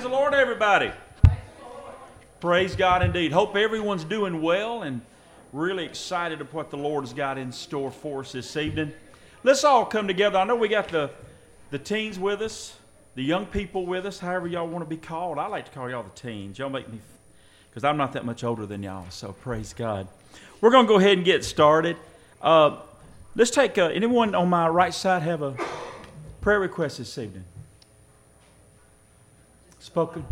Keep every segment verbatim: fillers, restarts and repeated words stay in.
the Lord, everybody. Praise God indeed. Hope everyone's doing well and really excited of what the Lord has got in store for us this evening. Let's all come together. I know we got the, the teens with us, the young people with us, however y'all want to be called. I like to call y'all the teens. Y'all make me, because I'm not that much older than y'all, so praise God. We're going to go ahead and get started. Uh, let's take, uh, anyone on my right side have a prayer request this evening? Spoken.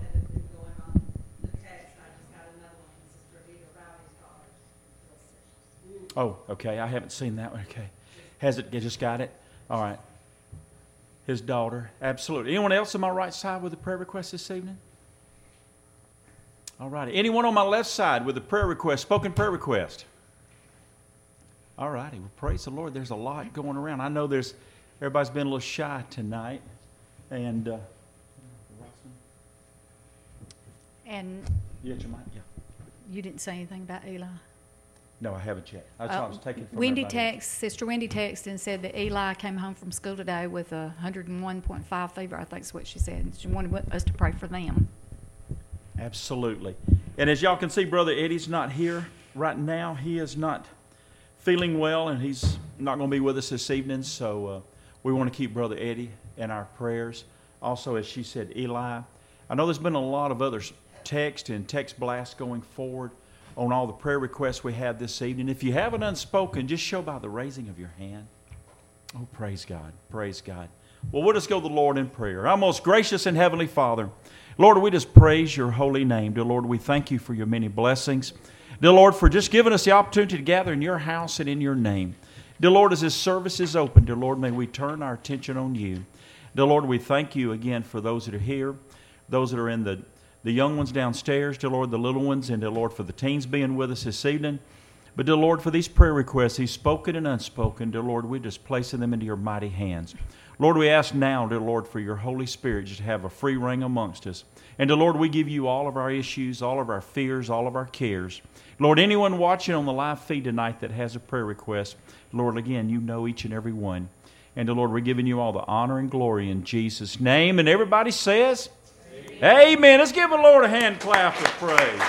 Oh, okay. I haven't seen that one. Okay. Has it? You just got it? All right. His daughter. Absolutely. Anyone else on my right side with a prayer request this evening? All righty. Anyone on my left side with a prayer request, spoken prayer request? All righty. Well, praise the Lord. There's a lot going around. I know there's, everybody's been a little shy tonight. And, uh, And you, your mic? Yeah. You didn't say anything about Eli. No, I haven't yet. I, Uh, I was taking from Wendy everybody. texted, Sister Wendy texted and said that Eli came home from school today with a one hundred one point five fever, I think is what she said. And she wanted us to pray for them. Absolutely. And as y'all can see, Brother Eddie's not here right now. He is not feeling well, and he's not going to be with us this evening. So uh, we want to keep Brother Eddie in our prayers. Also, as she said, Eli. I know there's been a lot of other text and text blasts going forward on all the prayer requests we have this evening. If you have an unspoken, just show by the raising of your hand. Oh, praise God. Praise God. Well, we'll just go to the Lord in prayer. Our most gracious and heavenly Father, Lord, we just praise your holy name. Dear Lord, we thank you for your many blessings. Dear Lord, for just giving us the opportunity to gather in your house and in your name. Dear Lord, as this service is open, dear Lord, may we turn our attention on you. Dear Lord, we thank you again for those that are here, those that are in the The young ones downstairs, dear Lord, the little ones, and dear Lord, for the teens being with us this evening. But dear Lord, for these prayer requests, these spoken and unspoken, dear Lord, we're just placing them into your mighty hands. Lord, we ask now, dear Lord, for your Holy Spirit just to have a free reign amongst us. And dear Lord, we give you all of our issues, all of our fears, all of our cares. Lord, anyone watching on the live feed tonight that has a prayer request, Lord, again, you know each and every one. And dear Lord, we're giving you all the honor and glory in Jesus' name. And everybody says, Amen. Amen. Let's give the Lord a hand clap of praise.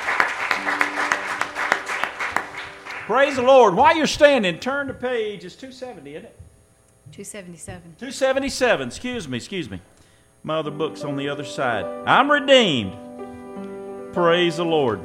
Praise the Lord. While you're standing, turn to page, it's two seventy, isn't it? two seventy-seven. two seventy-seven. Excuse me, excuse me. My other book's on the other side. I'm redeemed. Praise the Lord.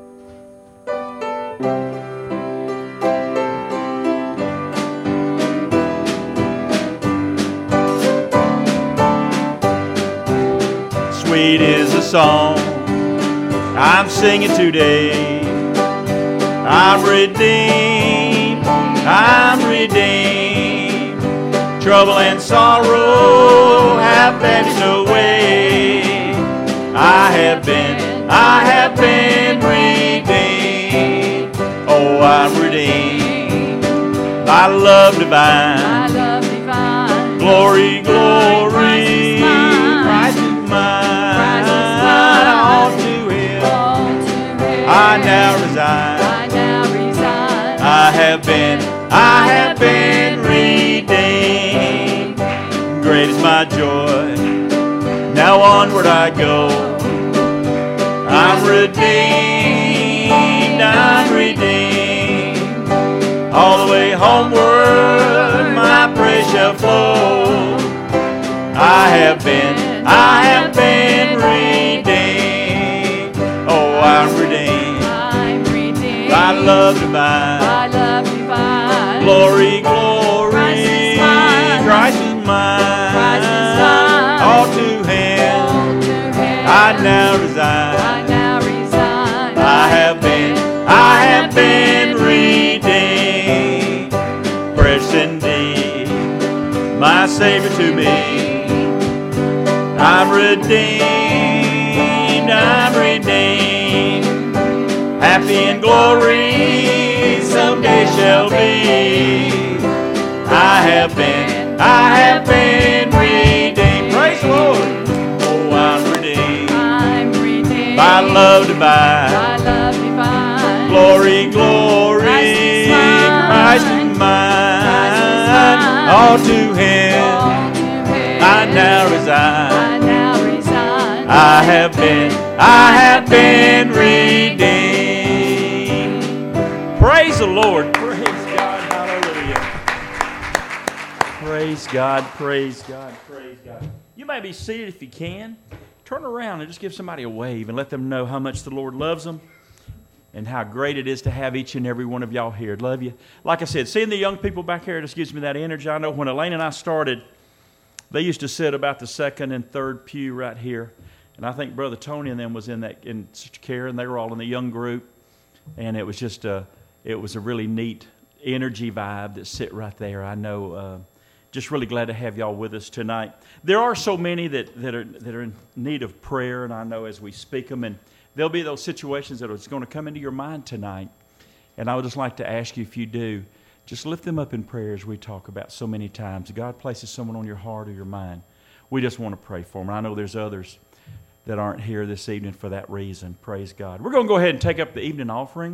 Sweet is the song I'm singing today. I'm redeemed, I'm redeemed. Trouble and sorrow have vanished away. I have been, I have been redeemed. Oh, I'm redeemed by love divine. My love divine. Glory, glory. I now resign. I now resign. I have been, I have been redeemed. Great is my joy. Now onward I go. I'm redeemed. I'm redeemed. All the way homeward, my praise shall flow. I have been, I have been redeemed. Oh, I'm redeemed. By love divine. By love divine. Glory, glory. Christ is mine. Christ is mine. Christ is mine. All to him. All to him. I now resign. I now resign. I have been, I have been redeemed. Precious indeed, my Savior to me. I'm redeemed. I'm redeemed. Happy in glory someday shall be. I have been, I have been redeemed. Praise the Lord. Oh, I'm redeemed. I'm redeemed. By love divine. By love divine. Glory, glory. Christ is mine. Christ is mine. Christ is mine. All to him. All to him. I now resign. I now resign. I have been, I have been redeemed. Praise the Lord. Praise God. Hallelujah. Praise God. Praise God. Praise God. You may be seated if you can. Turn around and just give somebody a wave and let them know how much the Lord loves them and how great it is to have each and every one of y'all here. Love you. Like I said, seeing the young people back here just gives me that energy. I know when Elaine and I started, they used to sit about the second and third pew right here. And I think Brother Tony and them was in that in Sister Karen. They were all in the young group. And it was just a, it was a really neat energy vibe that sit right there. I know, uh, just really glad to have y'all with us tonight. There are so many that, that, are, that are in need of prayer, and I know as we speak them, and there'll be those situations that are going to come into your mind tonight. And I would just like to ask you, if you do, just lift them up in prayer as we talk about so many times. God places someone on your heart or your mind. We just want to pray for them. I know there's others that aren't here this evening for that reason. Praise God. We're going to go ahead and take up the evening offering.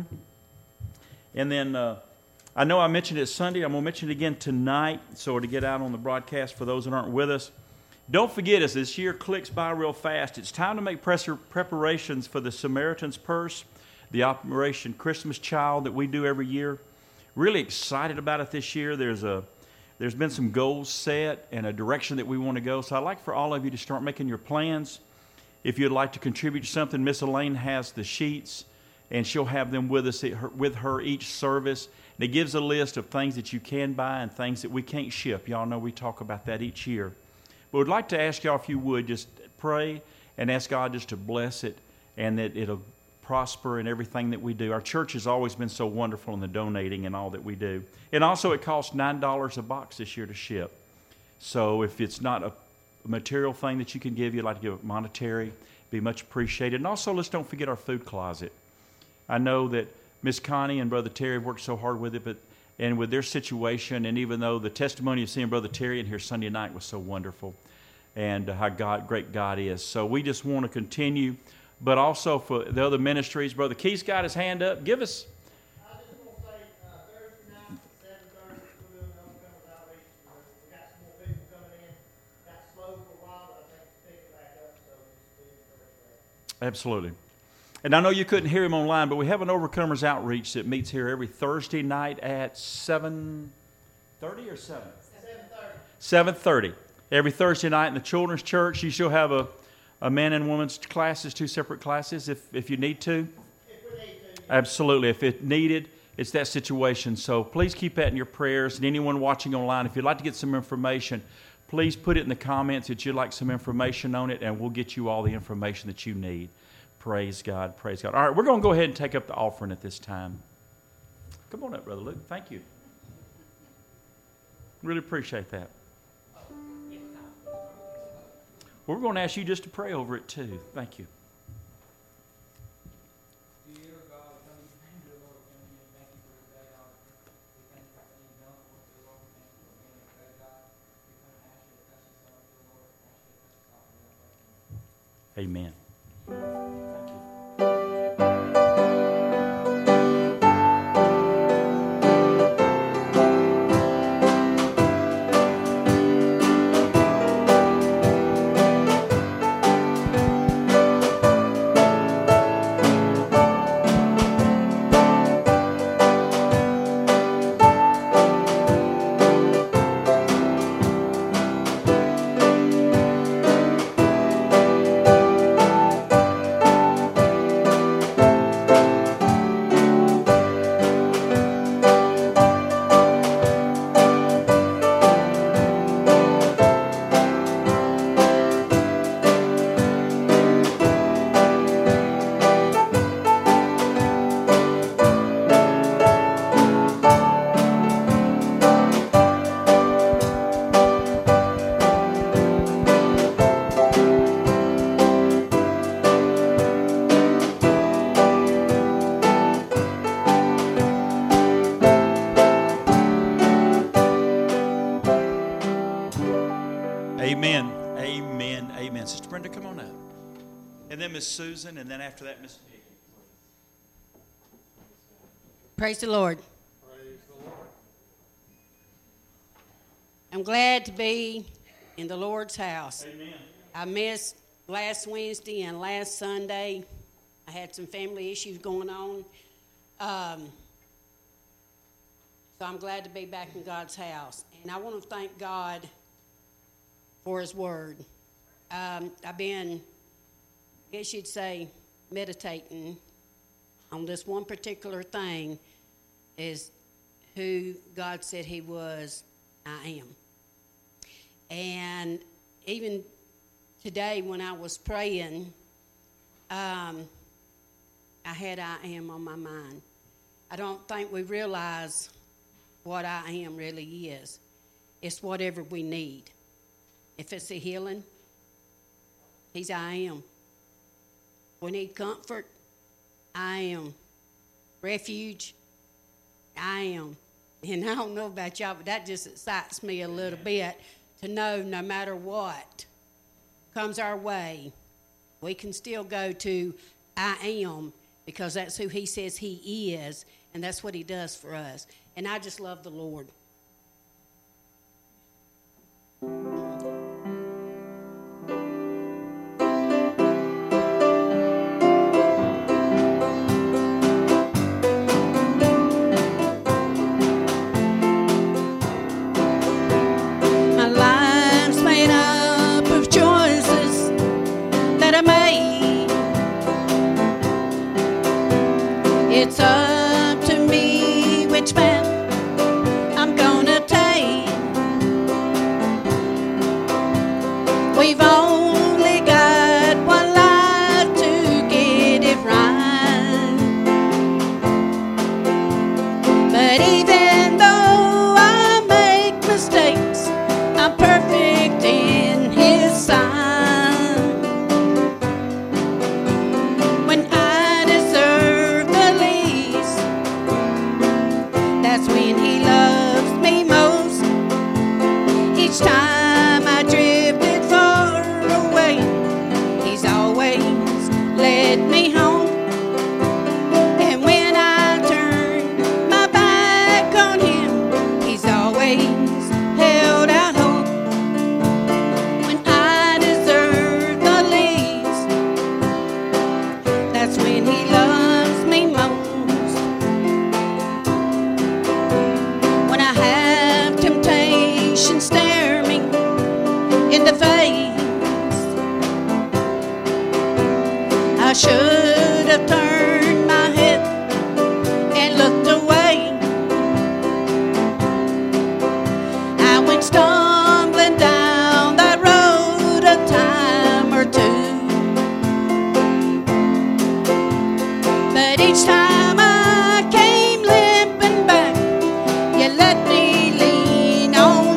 And then uh, I know I mentioned it Sunday. I'm going to mention it again tonight so to get out on the broadcast for those that aren't with us. Don't forget, as this year clicks by real fast, it's time to make preparations for the Samaritan's Purse, the Operation Christmas Child that we do every year. Really excited about it this year. There's a, there's been some goals set and a direction that we want to go. So I'd like for all of you to start making your plans. If you'd like to contribute to something, Miss Elaine has the sheets, and she'll have them with us with her each service. And it gives a list of things that you can buy and things that we can't ship. Y'all know we talk about that each year. But we'd like to ask y'all, if you would, just pray and ask God just to bless it and that it'll prosper in everything that we do. Our church has always been so wonderful in the donating and all that we do. And also it costs nine dollars a box this year to ship. So if it's not a material thing that you can give, you'd like to give it monetary, be much appreciated. And also let's don't forget our food closet. I know that Miss Connie and Brother Terry have worked so hard with it, but and with their situation, and even though the testimony of seeing Brother Terry in here Sunday night was so wonderful, and how God, great God is. So we just want to continue, but also for the other ministries. Brother Keith's got his hand up. Give us. I just want to say uh, Thursday night at seven thirty, we're doing the Overcomers Outreach. We got some more people coming in. Got slow for a while, but I think it's picking back up, so just be encouraged there. Absolutely. And I know you couldn't hear him online, but we have an Overcomers Outreach that meets here every Thursday night at seven thirty or seven? seven thirty. seven thirty. Every Thursday night in the children's church. You shall have a, a men and women's classes, two separate classes if, if you need to. If we need to. Yeah. Absolutely. If it needed, it's that situation. So please keep that in your prayers. And anyone watching online, if you'd like to get some information, please put it in the comments that you'd like some information on it, and we'll get you all the information that you need. Praise God, praise God. All right, we're going to go ahead and take up the offering at this time. Come on up, Brother Luke. Thank you. Really appreciate that. Well, we're going to ask you just to pray over it too. Thank you. Amen. Amen. Amen. Amen. Sister Brenda, come on up. And then Miss Susan, and then after that, Miss Peggy. Praise the Lord. Praise the Lord. I'm glad to be in the Lord's house. Amen. I missed last Wednesday and last Sunday, I had some family issues going on. Um, so I'm glad to be back in God's house. And I want to thank God for His Word. Um, I've been, I guess you'd say, meditating on this one particular thing, is who God said He was, I am. And even today when I was praying, um, I had I am on my mind. I don't think we realize what I am really is. It's whatever we need. If it's a healing, He's I am. We need comfort, I am. Refuge, I am. And I don't know about y'all, but that just excites me a little bit to know no matter what comes our way, we can still go to I am, because that's who He says He is, and that's what He does for us. And I just love the Lord. It's up to me which path I'm gonna take. We've only got one life to get it right. But even though I make mistakes, I'm perfect in His sight. When He loves me most, each time I drifted far away, He's always led me home. And when I turn my back on Him, He's always held out hope. When I deserve the least, that's when He loves me most. Stare me in the face, I should have turned my head and looked away. I went stumbling down that road a time or two, but each time I came limping back, You let me lean on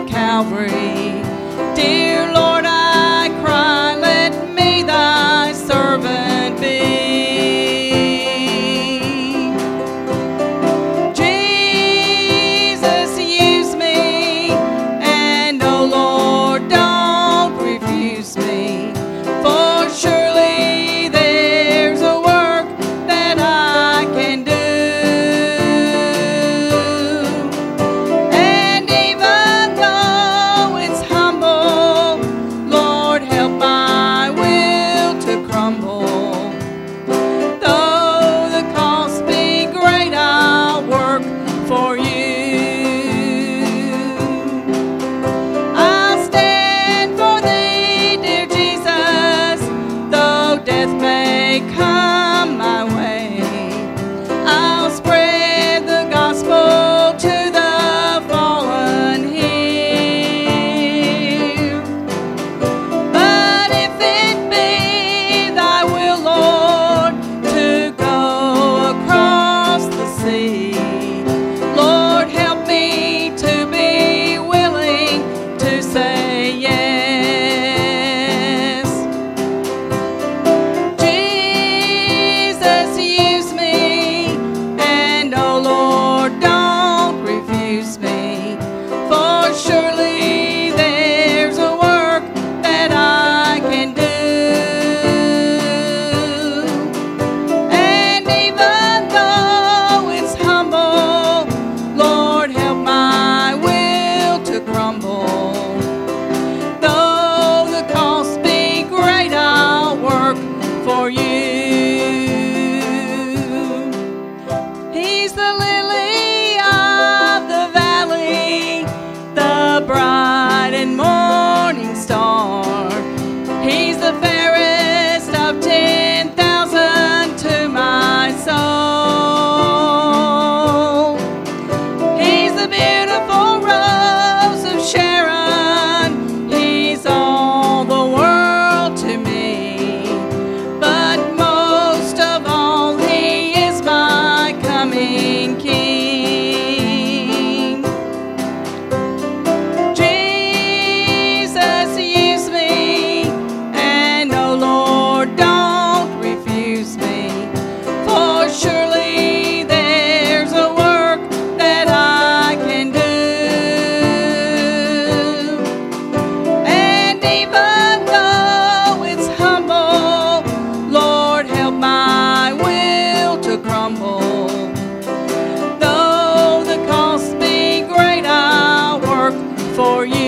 Calvary. Dear Lord, I cry, let me thy servant And even though it's humble, Lord, help my will to crumble. Though the cost be great, I'll work for you.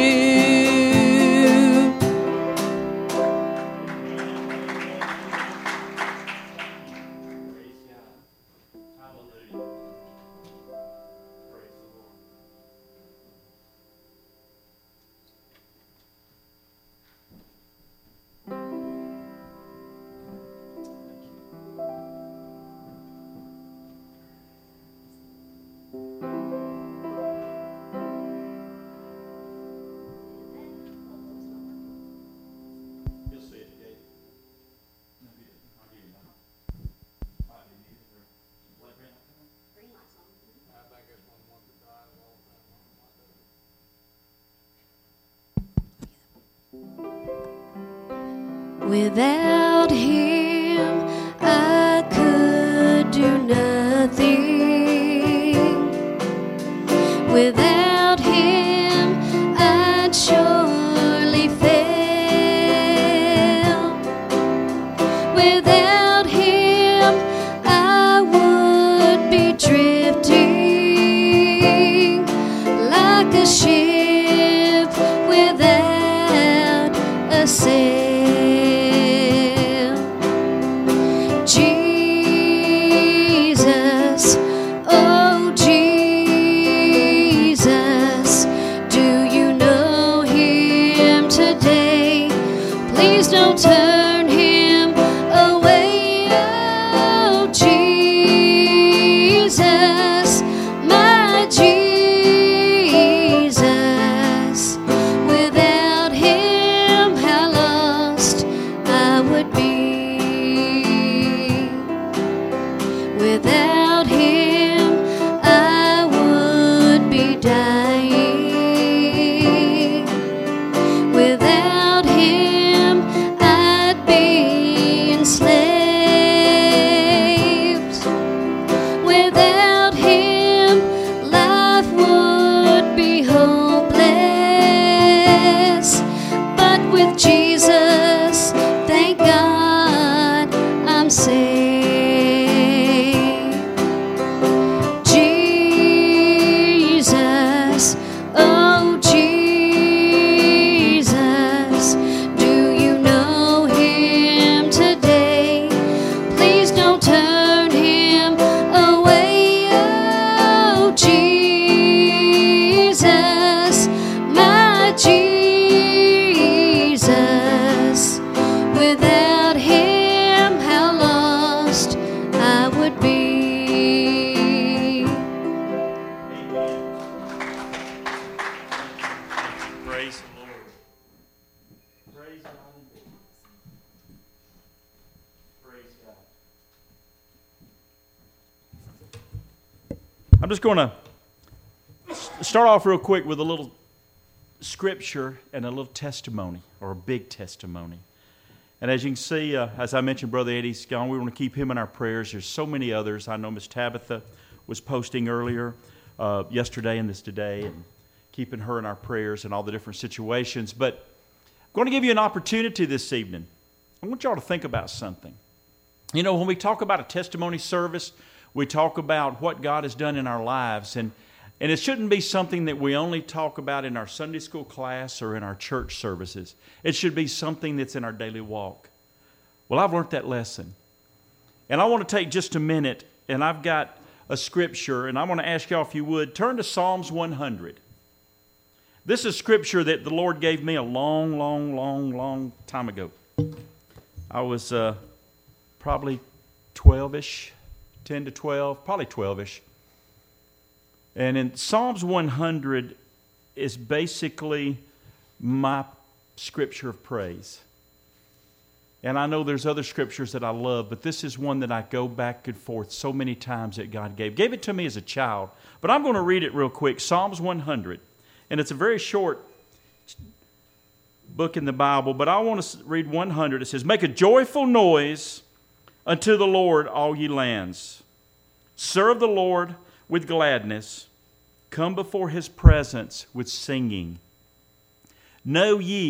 You'll see it, Gabe. No, he didn't. I'll give you that. Might be needed for blood green. Without him, I could do nothing. Without him, I'd surely fail. Without him, I would be drifting like a ship without a sail. Jesus, oh Jesus, do you know him today? Please don't turn him away. Oh Jesus, my Jesus, without him, how lost I would be. Without him, I would be dying. Without him, I'd be enslaved. Without him, life would be hopeless. But with Jesus, thank God I'm saved. Jesus, oh Jesus, do you know him today? Please don't turn him away. Oh Jesus, my Jesus, without him, how lost I would be. Praise the Lord. Praise God indeed. Praise God. I'm just going to start off real quick with a little scripture and a little testimony, or a big testimony. And as you can see, uh, as I mentioned, Brother Eddie's gone. We want to keep him in our prayers. There's so many others. I know Miss Tabitha was posting earlier, uh, yesterday and this today, and keeping her in our prayers and all the different situations. But I'm going to give you an opportunity this evening. I want y'all to think about something. You know, when we talk about a testimony service, we talk about what God has done in our lives. And, and it shouldn't be something that we only talk about in our Sunday school class or in our church services. It should be something that's in our daily walk. Well, I've learned that lesson. And I want to take just a minute, and I've got a scripture, and I want to ask y'all if you would, turn to Psalms one hundred. This is scripture that the Lord gave me a long, long, long, long time ago. I was uh, probably twelve-ish, ten to twelve, probably twelve-ish. And in Psalms one hundred is basically my scripture of praise. And I know there's other scriptures that I love, but this is one that I go back and forth so many times that God gave. Gave it to me as a child. But I'm going to read it real quick. Psalms one hundred. And it's a very short book in the Bible, but I want to read one hundred. It says, "Make a joyful noise unto the Lord, all ye lands. Serve the Lord with gladness. Come before his presence with singing. Know ye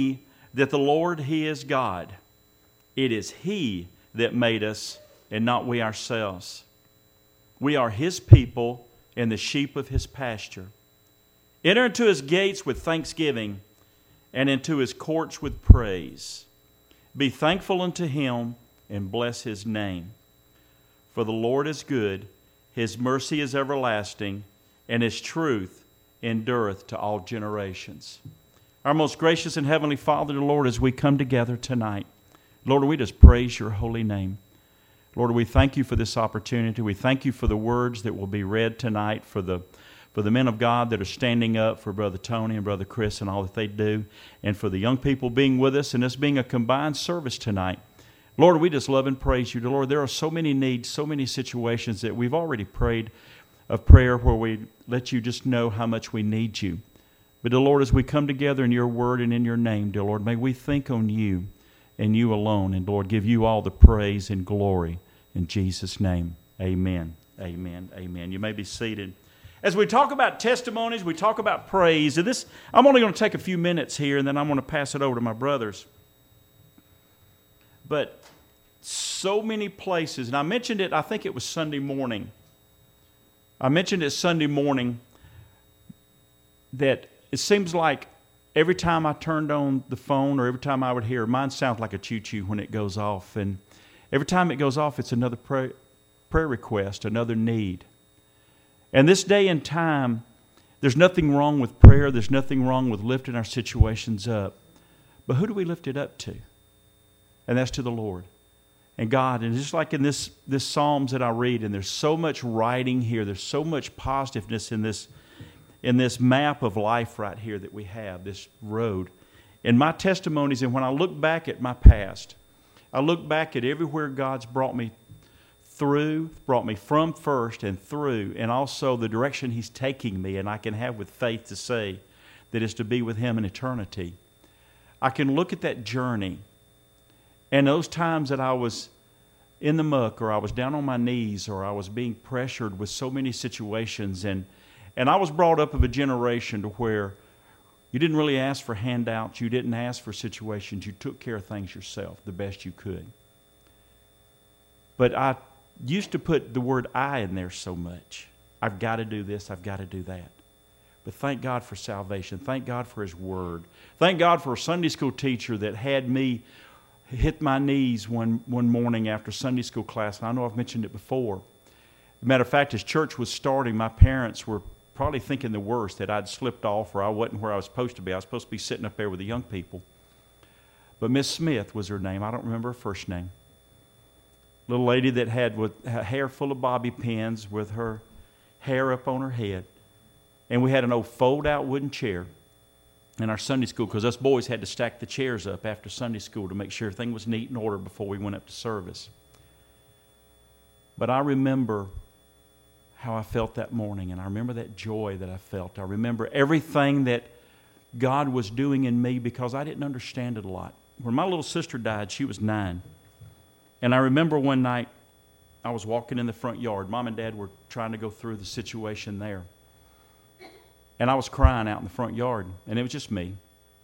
that the Lord, He is God. It is He that made us and not we ourselves. We are His people and the sheep of His pasture. Enter into His gates with thanksgiving and into His courts with praise. Be thankful unto Him and bless His name. For the Lord is good, His mercy is everlasting, and His truth endureth to all generations. Our most gracious and heavenly Father, Lord, as we come together tonight, Lord, we just praise Your holy name. Lord, we thank You for this opportunity. We thank You for the words that will be read tonight, for the for the men of God that are standing up, for Brother Tony and Brother Chris and all that they do, and for the young people being with us and this being a combined service tonight. Lord, we just love and praise You. Lord, there are so many needs, so many situations that we've already prayed of prayer where we let You just know how much we need You. But, dear Lord, as we come together in Your word and in Your name, dear Lord, may we think on You and You alone, and, Lord, give You all the praise and glory. In Jesus' name, amen, amen, amen. You may be seated. As we talk about testimonies, we talk about praise. And this, I'm only going to take a few minutes here, and then I'm going to pass it over to my brothers. But so many places, and I mentioned it, I think it was Sunday morning. I mentioned it Sunday morning that it seems like every time I turned on the phone or every time I would hear, mine sounds like a choo-choo when it goes off. And every time it goes off, it's another prayer, prayer request, another need. And this day and time, there's nothing wrong with prayer. There's nothing wrong with lifting our situations up. But who do we lift it up to? And that's to the Lord and God. And just like in this, this Psalms that I read, and there's so much writing here. There's so much positiveness in this, in this map of life right here that we have, this road. In my testimonies, and when I look back at my past, I look back at everywhere God's brought me through, brought me from first and through, and also the direction He's taking me, and I can have with faith to say that is to be with Him in eternity. I can look at that journey, and those times that I was in the muck, or I was down on my knees, or I was being pressured with so many situations, and, and I was brought up of a generation to where you didn't really ask for handouts, you didn't ask for situations, you took care of things yourself the best you could. But I used to put the word I in there so much. I've got to do this, I've got to do that. But thank God for salvation. Thank God for His Word. Thank God for a Sunday school teacher that had me hit my knees one, one morning after Sunday school class. And I know I've mentioned it before. As a matter of fact, as church was starting, my parents were probably thinking the worst, that I'd slipped off or I wasn't where I was supposed to be. I was supposed to be sitting up there with the young people. But Miss Smith was her name. I don't remember her first name. Little lady that had with her hair full of bobby pins with her hair up on her head. And we had an old fold-out wooden chair in our Sunday school, because us boys had to stack the chairs up after Sunday school to make sure everything was neat and order before we went up to service. But I remember how I felt that morning, and I remember that joy that I felt. I remember everything that God was doing in me, because I didn't understand it a lot. When my little sister died, she was nine. And I remember one night, I was walking in the front yard. Mom and Dad were trying to go through the situation there. And I was crying out in the front yard, and it was just me.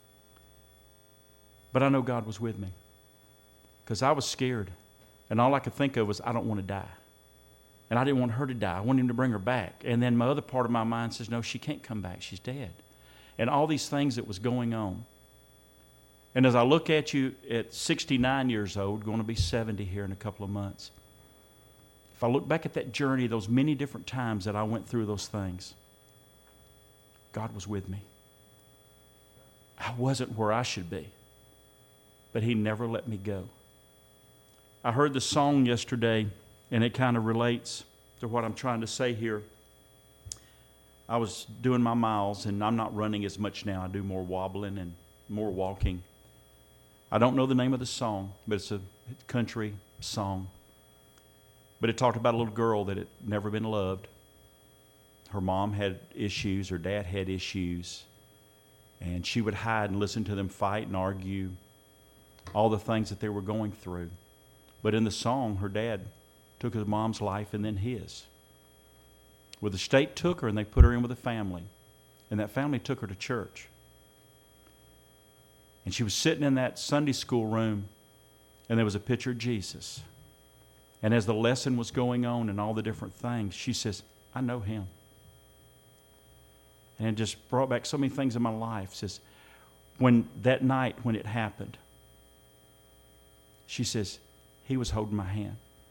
But I know God was with me, because I was scared. And all I could think of was, I don't want to die. And I didn't want her to die. I wanted Him to bring her back. And then my other part of my mind says, no, she can't come back. She's dead. And all these things that was going on. And as I look at you at sixty-nine years old, going to be seventy here in a couple of months, if I look back at that journey, those many different times that I went through those things, God was with me. I wasn't where I should be, but He never let me go. I heard the song yesterday, and it kind of relates to what I'm trying to say here. I was doing my miles, and I'm not running as much now. I do more wobbling and more walking. I don't know the name of the song, but it's a country song. But it talked about a little girl that had never been loved. Her mom had issues, her dad had issues, and she would hide and listen to them fight and argue, all the things that they were going through. But in the song, her dad took his mom's life and then his. Well, the state took her and they put her in with a family, and that family took her to church. And she was sitting in that Sunday school room, and there was a picture of Jesus. And as the lesson was going on and all the different things, she says, I know him. And it just brought back so many things in my life. Says, when that night when it happened, she says, he was holding my hand.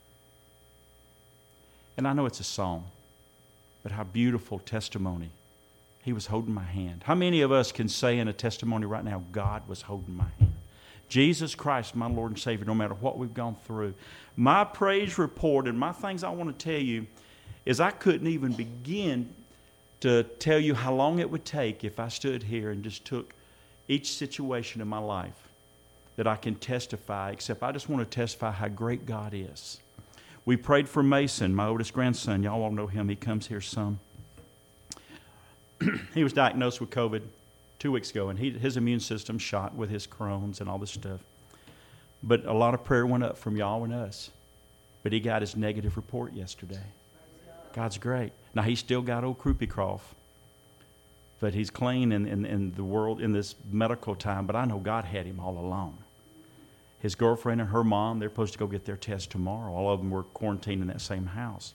And I know it's a song, but how beautiful testimony. He was holding my hand. How many of us can say in a testimony right now, God was holding my hand? Jesus Christ, my Lord and Savior, no matter what we've gone through. My praise report and my things I want to tell you is I couldn't even begin to tell you how long it would take if I stood here and just took each situation in my life that I can testify, except I just want to testify how great God is. We prayed for Mason, my oldest grandson. Y'all all know him. He comes here some. He was diagnosed with COVID two weeks ago, and he, his immune system shot with his Crohn's and all this stuff. But a lot of prayer went up from y'all and us. But he got his negative report yesterday. God's great. Now, he's still got old croupy cough, but he's clean in, in, in the world, in this medical time. But I know God had him all along. His girlfriend and her mom, they're supposed to go get their test tomorrow. All of them were quarantined in that same house.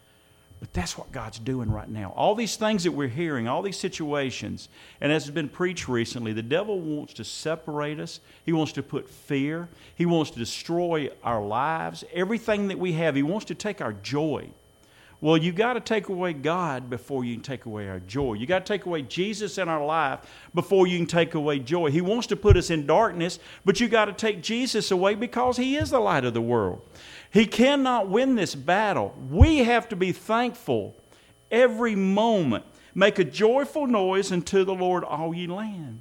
But that's what God's doing right now. All these things that we're hearing, all these situations, and as has been preached recently, the devil wants to separate us. He wants to put fear. He wants to destroy our lives, everything that we have. He wants to take our joy. Well, you got to take away God before you can take away our joy. You got to take away Jesus in our life before you can take away joy. He wants to put us in darkness, but you got to take Jesus away because He is the light of the world. He cannot win this battle. We have to be thankful every moment. Make a joyful noise unto the Lord, all ye land.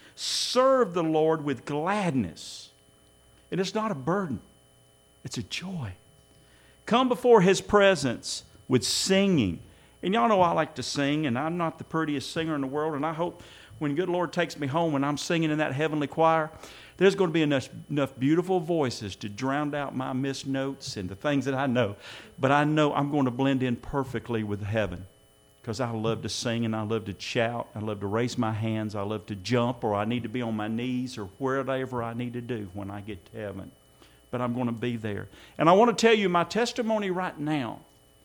Serve the Lord with gladness. And it's not a burden. It's a joy. Come before His presence with singing. And y'all know I like to sing, and I'm not the prettiest singer in the world, and I hope when good Lord takes me home and I'm singing in that heavenly choir, there's going to be enough, enough beautiful voices to drown out my missed notes and the things that I know. But I know I'm going to blend in perfectly with heaven because I love to sing and I love to shout. I love to raise my hands. I love to jump, or I need to be on my knees, or whatever I need to do when I get to heaven. But I'm going to be there. And I want to tell you my testimony right now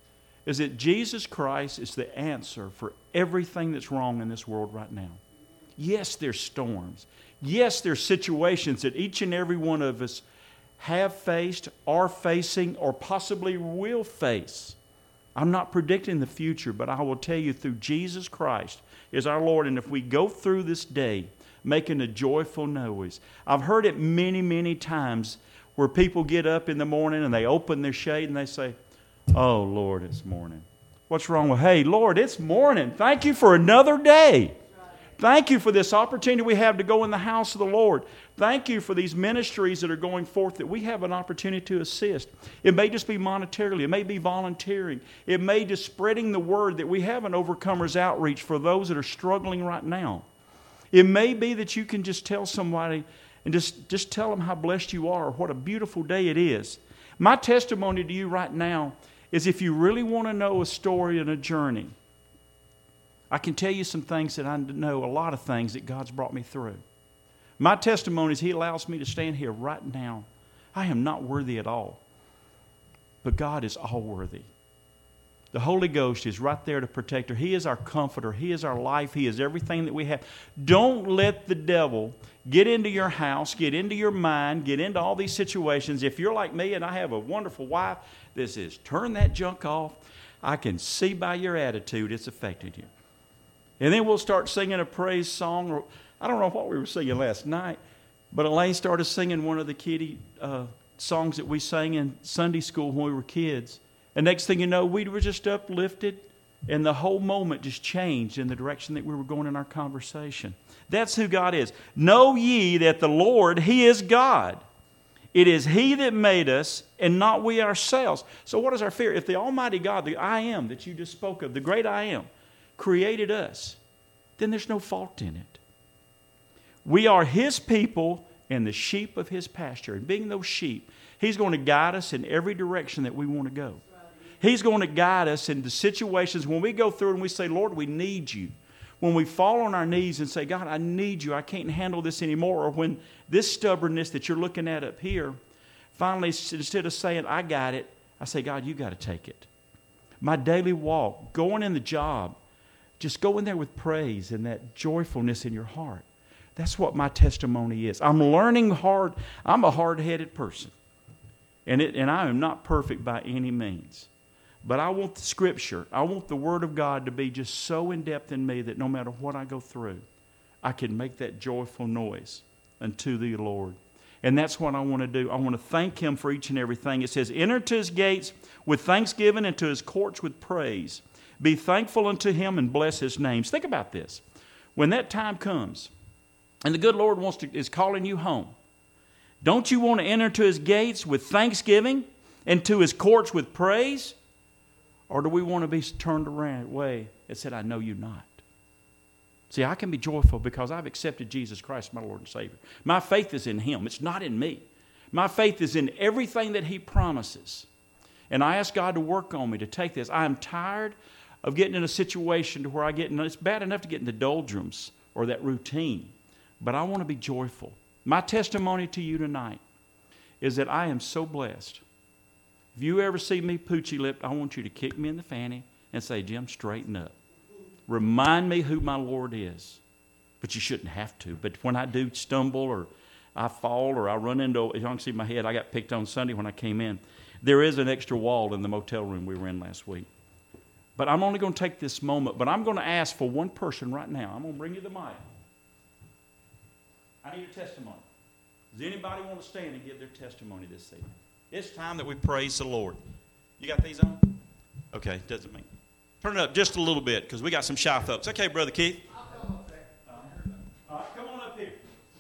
is that Jesus Christ is the answer for everything that's wrong in this world right now. Yes, there's storms. Yes, there's situations that each and every one of us have faced, are facing, or possibly will face. I'm not predicting the future, but I will tell you through Jesus Christ is our Lord. And if we go through this day making a joyful noise, I've heard it many, many times where people get up in the morning and they open their shade and they say, oh, Lord, it's morning. What's wrong with, hey, Lord, it's morning. Thank you for another day. Thank you for this opportunity we have to go in the house of the Lord. Thank you for these ministries that are going forth that we have an opportunity to assist. It may just be monetarily. It may be volunteering. It may just spreading the word that we have an Overcomers Outreach for those that are struggling right now. It may be that you can just tell somebody and just, just tell them how blessed you are, what a beautiful day it is. My testimony to you right now is if you really want to know a story and a journey, I can tell you some things that I know, a lot of things that God's brought me through. My testimony is He allows me to stand here right now. I am not worthy at all, but God is all worthy. The Holy Ghost is right there to protect her. He is our comforter. He is our life. He is everything that we have. Don't let the devil get into your house, get into your mind, get into all these situations. If you're like me and I have a wonderful wife, this is turn that junk off. I can see by your attitude it's affected you. And then we'll start singing a praise song. Or, I don't know what we were singing last night, but Elaine started singing one of the kiddie uh, songs that we sang in Sunday school when we were kids. And next thing you know, we were just uplifted, and the whole moment just changed in the direction that we were going in our conversation. That's who God is. Know ye that the Lord, He is God. It is He that made us and not we ourselves. So what is our fear? If the Almighty God, the I Am that you just spoke of, the great I Am, created us, then there's no fault in it. We are His people and the sheep of His pasture. And being those sheep, He's going to guide us in every direction that we want to go. He's going to guide us into situations when we go through and we say, Lord, we need you. when we fall on our knees and say, God, I need you. I can't handle this anymore. Or when this stubbornness that you're looking at up here, finally, instead of saying, I got it, I say, God, you got to take it. My daily walk, going in the job, just go in there with praise and that joyfulness in your heart. That's what my testimony is. I'm learning hard. I'm a hard-headed person. And, it, and I am not perfect by any means. But I want the Scripture, I want the Word of God to be just so in-depth in me that no matter what I go through, I can make that joyful noise unto the Lord. And that's what I want to do. I want to thank Him for each and everything. It says, enter to His gates with thanksgiving and to His courts with praise. Be thankful unto Him and bless His names. Think about this. When that time comes and the good Lord wants to, is calling you home, don't you want to enter to His gates with thanksgiving and to His courts with praise? Or do we want to be turned around away and said, I know you not? See, I can be joyful because I've accepted Jesus Christ, my Lord and Savior. My faith is in Him. It's not in me. My faith is in everything that He promises. And I ask God to work on me to take this. I am tired of getting in a situation to where I get in, it's bad enough to get in the doldrums or that routine, but I want to be joyful. My testimony to you tonight is that I am so blessed. If you ever see me poochy-lipped, I want you to kick me in the fanny and say, Jim, straighten up. Remind me who my Lord is. But you shouldn't have to. But when I do stumble or I fall or I run into, as you can see my head, I got picked on Sunday when I came in. There is an extra wall in the motel room we were in last week. But I'm only going to take this moment, but I'm going to ask for one person right now. I'm going to bring you the mic. I need a testimony. Does anybody want to stand and give their testimony this evening? It's time that we praise the Lord. You got these on? Okay, doesn't mean. Turn it up just a little bit because we got some shy folks. Okay, Brother Keith. I'll come up there. All right, come on up here.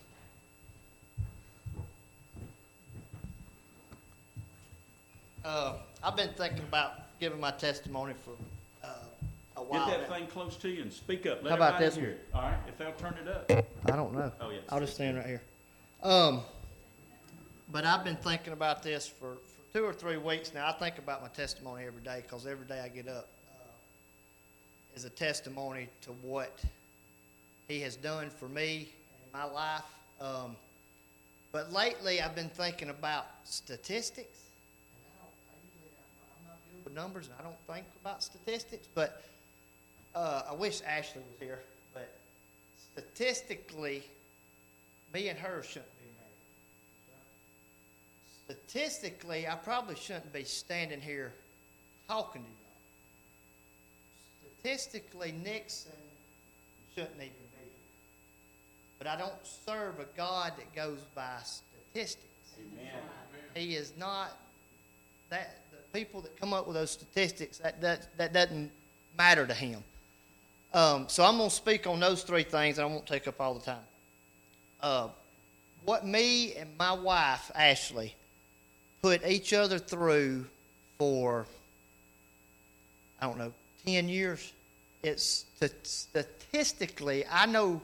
Uh, I've been thinking about giving my testimony for uh, a while. Get that now. thing close to you and speak up. Let How about everybody this hear one? it. All right, if they'll turn it up. I don't know. Oh, yes. I'll just stand right here. Um, but I've been thinking about this for, for two or three weeks now. I think about my testimony every day because every day I get up uh, is a testimony to what He has done for me in my life. Um, but lately I've been thinking about statistics. And I don't, I usually, I'm, I'm not good with numbers, and I don't think about statistics. But uh, I wish Ashley was here. But statistically, me and her shouldn't be married. Statistically, I probably shouldn't be standing here talking to y'all. Statistically, Nixon shouldn't even be here. But I don't serve a God that goes by statistics. Amen. He is not that. The people that come up with those statistics, that that, that doesn't matter to Him. Um, so I'm going to speak on those three things, and I won't take up all the time. Uh, what me and my wife, Ashley, put each other through for, I don't know, ten years. It's statistically, I know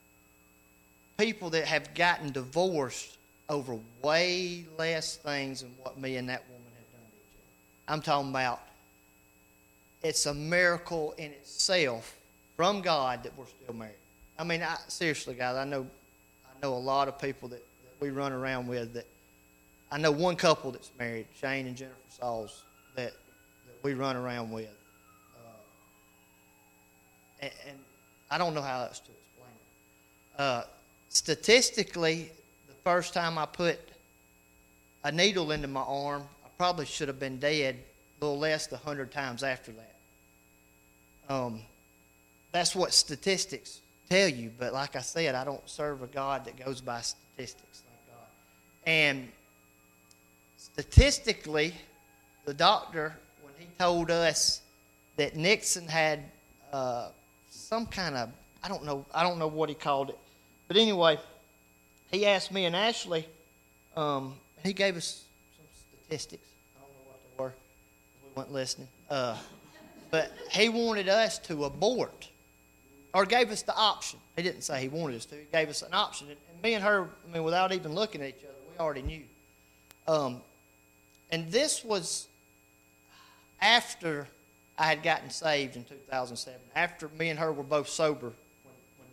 people that have gotten divorced over way less things than what me and that woman have done to each other. I'm talking about it's a miracle in itself from God that we're still married. I mean, I, seriously, guys, I know I know a lot of people that, that we run around with that. I know one couple that's married, Shane and Jennifer Sauls, that, that we run around with. Uh, and, and I don't know how else to explain it. Uh, statistically, the first time I put a needle into my arm, I probably should have been dead a little less than one hundred times after that. Um, that's what statistics tell you, but like I said, I don't serve a God that goes by statistics, thank God. And statistically, the doctor, when he told us that Nixon had uh, some kind of, I don't know, I don't know what he called it, but anyway, he asked me and Ashley, um, he gave us some statistics. I don't know what they were. We weren't listening. Uh, but he wanted us to abort, or gave us the option. He didn't say he wanted us to. He gave us an option. And, and me and her, I mean, without even looking at each other, we already knew. Um, and this was after I had gotten saved in two thousand seven, after me and her were both sober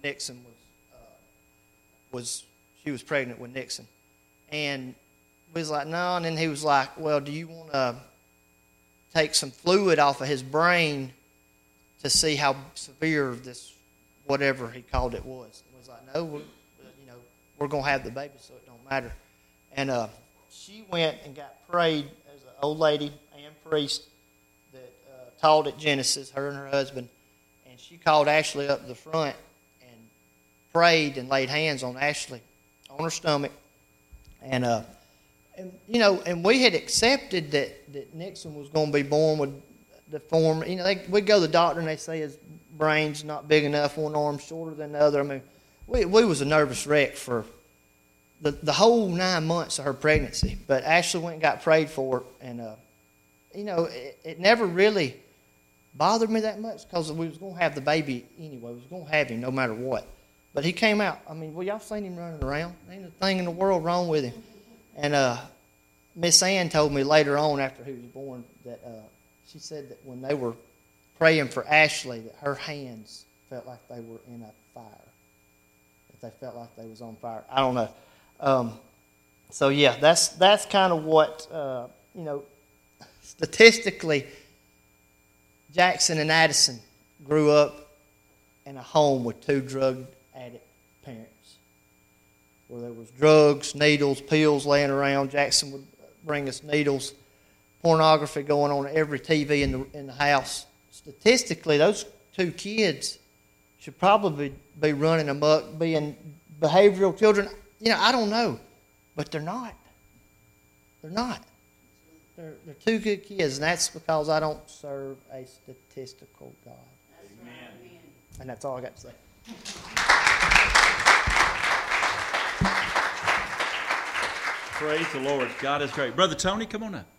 Nixon was uh, was she was pregnant with Nixon, and we was like, no. And then he was like, well, do you want to take some fluid off of his brain to see how severe this whatever he called it was? And we was like, no, we're, you know, we're gonna have the baby, so it don't matter. And uh, she went and got prayed as an old lady and priest that uh, taught at Genesis, her and her husband. And she called Ashley up to the front and prayed and laid hands on Ashley, on her stomach. And, uh, and you know, and we had accepted that, that Nixon was going to be born with the form. You know, they, we go to the doctor and they say his brain's not big enough, one arm shorter than the other. I mean, we, we was a nervous wreck for the, the whole nine months of her pregnancy. But Ashley went and got prayed for, and, uh, you know, it, it never really bothered me that much because we was going to have the baby anyway. We was going to have him no matter what. But he came out. I mean, well, y'all seen him running around. There ain't a thing in the world wrong with him. And uh, Miss Ann told me later on after he was born that uh, she said that when they were praying for Ashley that her hands felt like they were in a fire. That they felt like they was on fire. I don't know. Um, so, yeah, that's that's kind of what, uh, you know, statistically, Jackson and Addison grew up in a home with two drug addict parents, where there was drugs, needles, pills laying around. Jackson would bring us needles, pornography going on every T V in the in the house. Statistically, those two kids should probably be running amok, being behavioral children. You know, I don't know, but they're not. They're not. They're, they're two good kids, and that's because I don't serve a statistical God. Amen. And that's all I got to say. Praise the Lord. God is great. Brother Tony, come on up.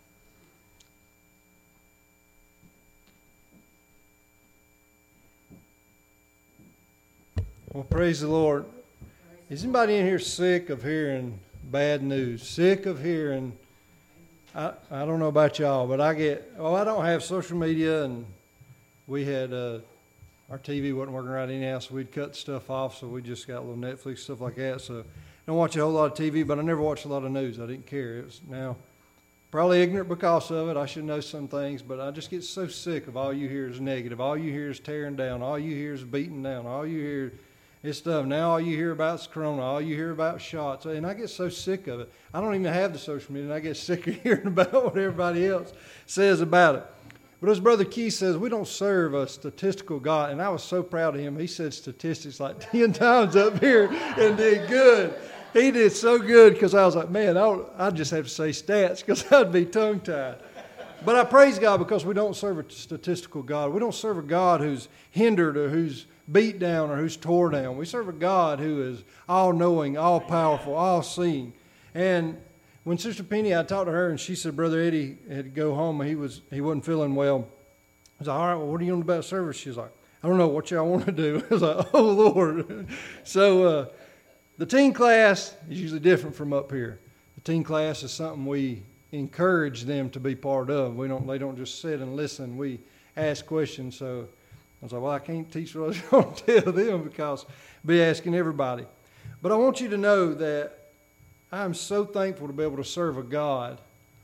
Well, praise the Lord. Is anybody in here sick of hearing bad news? Sick of hearing... I, I don't know about y'all, but I get, oh, I don't have social media, and we had, uh, our T V wasn't working right anyhow, so we'd cut stuff off, so we just got a little Netflix, stuff like that. So I don't watch a whole lot of T V, but I never watched a lot of news. I didn't care. It was now probably ignorant because of it. I should know some things, but I just get so sick of all you hear is negative. All you hear is tearing down. All you hear is beating down. All you hear is stuff. Now all you hear about is corona. All you hear about shots. And I get so sick of it. I don't even have the social media, and I get sick of hearing about what everybody else says about it. But as Brother Keith says, we don't serve a statistical God. And I was so proud of him. He said statistics like ten times up here and did good. He did so good because I was like, man, I I'd just have to say stats because I'd be tongue-tied. But I praise God because we don't serve a statistical God. We don't serve a God who's hindered or who's beat down or who's tore down. We serve a God who is all-knowing, all-powerful, all-seeing. And when Sister Penny, I talked to her, and she said Brother Eddie had to go home. He, was, he wasn't feeling well. I was like, all right, well, what are you on about service? She was like, I don't know what y'all want to do. I was like, oh, Lord. So uh, the teen class is usually different from up here. The teen class is something we encourage them to be part of. We don't. They don't just sit and listen. We ask questions. So I was like, well, I can't teach what I was going to tell them because I'll be asking everybody. But I want you to know that I'm so thankful to be able to serve a God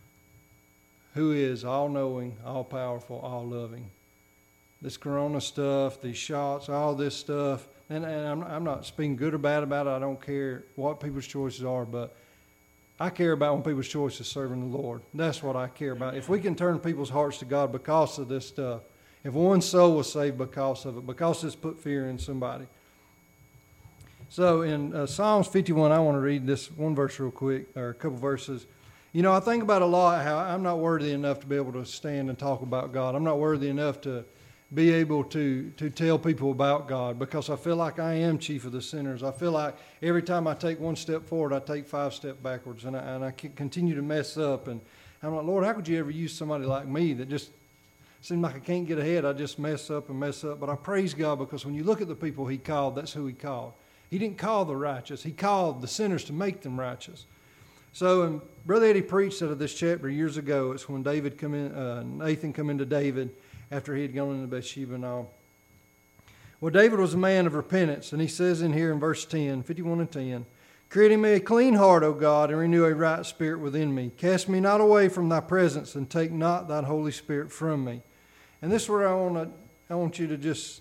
who is all-knowing, all-powerful, all-loving. This corona stuff, these shots, all this stuff, and, and I'm, I'm not speaking good or bad about it. I don't care what people's choices are, but I care about when people's choice is serving the Lord. That's what I care about. If we can turn people's hearts to God because of this stuff, if one soul was saved because of it, because it's put fear in somebody. So in uh, Psalms fifty-one, I want to read this one verse real quick, or a couple verses. You know, I think about a lot how I'm not worthy enough to be able to stand and talk about God. I'm not worthy enough to be able to, to tell people about God because I feel like I am chief of the sinners. I feel like every time I take one step forward, I take five steps backwards, and I, and I continue to mess up. And I'm like, Lord, how could you ever use somebody like me that just seems like I can't get ahead? I just mess up and mess up. But I praise God because when you look at the people He called, that's who He called. He didn't call the righteous. He called the sinners to make them righteous. So, and Brother Eddie preached out of this chapter years ago. It's when David come in, uh, Nathan come into David after he had gone into Bathsheba and all. Well, David was a man of repentance, and he says in here in verse ten, fifty-one and ten, create in me a clean heart, O God, and renew a right spirit within me. Cast me not away from thy presence, and take not thine Holy Spirit from me. And this is where I want to, I want you to just,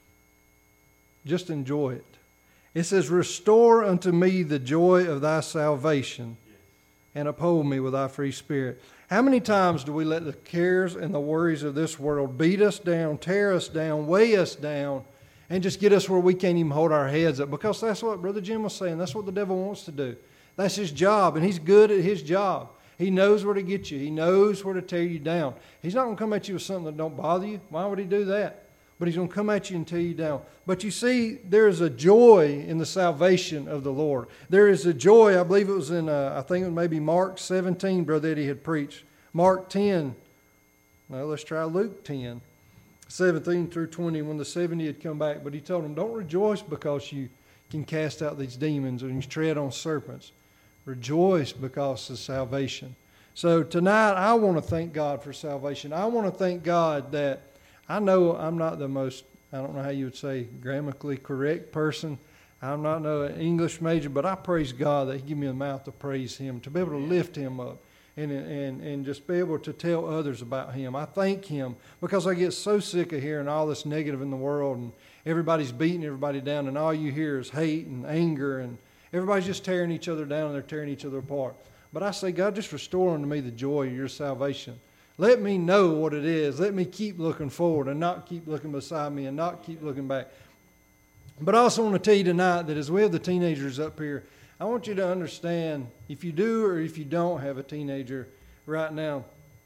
just enjoy it. It says, restore unto me the joy of thy salvation, and uphold me with thy free spirit. How many times do we let the cares and the worries of this world beat us down, tear us down, weigh us down, and just get us where we can't even hold our heads up? Because that's what Brother Jim was saying. That's what the devil wants to do. That's his job, and he's good at his job. He knows where to get you. He knows where to tear you down. He's not going to come at you with something that don't bother you. Why would he do that? But he's going to come at you and tear you down. But you see, there is a joy in the salvation of the Lord. There is a joy. I believe it was in, uh, I think it was maybe Mark seventeen, Brother Eddie had preached. Mark ten. Now let's try Luke ten. seventeen through twenty, when the seventy had come back. But he told them, don't rejoice because you can cast out these demons and you tread on serpents. Rejoice because of salvation. So tonight, I want to thank God for salvation. I want to thank God that I know I'm not the most, I don't know how you would say, grammatically correct person. I'm not no English major, but I praise God that He gave me a mouth to praise Him, to be able to lift Him up. And, and and just be able to tell others about Him. I thank Him because I get so sick of hearing all this negative in the world, and everybody's beating everybody down, and all you hear is hate and anger, and everybody's just tearing each other down, and they're tearing each other apart. But I say, God, just restore unto me the joy of your salvation. Let me know what it is. Let me keep looking forward and not keep looking beside me and not keep looking back. But I also want to tell you tonight that as we have the teenagers up here, I want you to understand, if you do or if you don't have a teenager right now,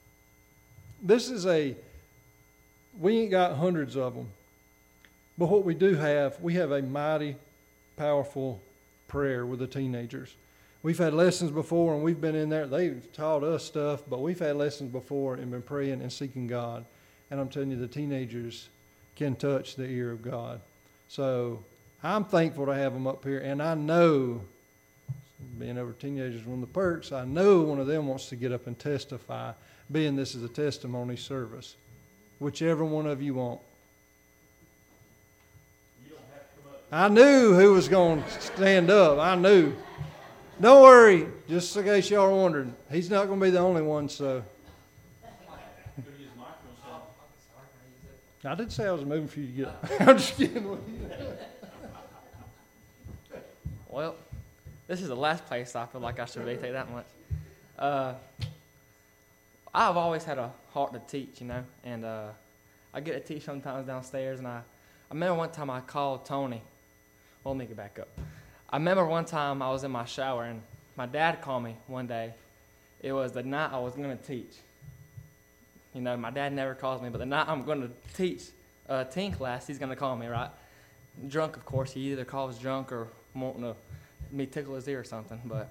this is a, we ain't got hundreds of them. But what we do have, we have a mighty, powerful prayer with the teenagers. We've had lessons before, and we've been in there. They've taught us stuff, but we've had lessons before and been praying and seeking God. And I'm telling you, the teenagers can touch the ear of God. So I'm thankful to have them up here, and I know, being over teenagers, one of the perks, I know one of them wants to get up and testify, being this is a testimony service. Whichever one of you want. You don't have to come up. I knew who was going to stand up. I knew. Don't worry, just in case y'all are wondering, he's not going to be the only one, so. I did say I was moving for you to get up. I'm just kidding. Well, this is the last place I feel like I should really take that much. Uh, I've always had a heart to teach, you know, and uh, I get to teach sometimes downstairs, and I, I remember one time I called Tony. Well, let me get back up. I remember one time I was in my shower, and my dad called me one day. It was the night I was going to teach. You know, my dad never calls me, but the night I'm going to teach a teen class, he's going to call me, right? Drunk, of course. He either calls drunk or wanting to me tickle his ear or something. But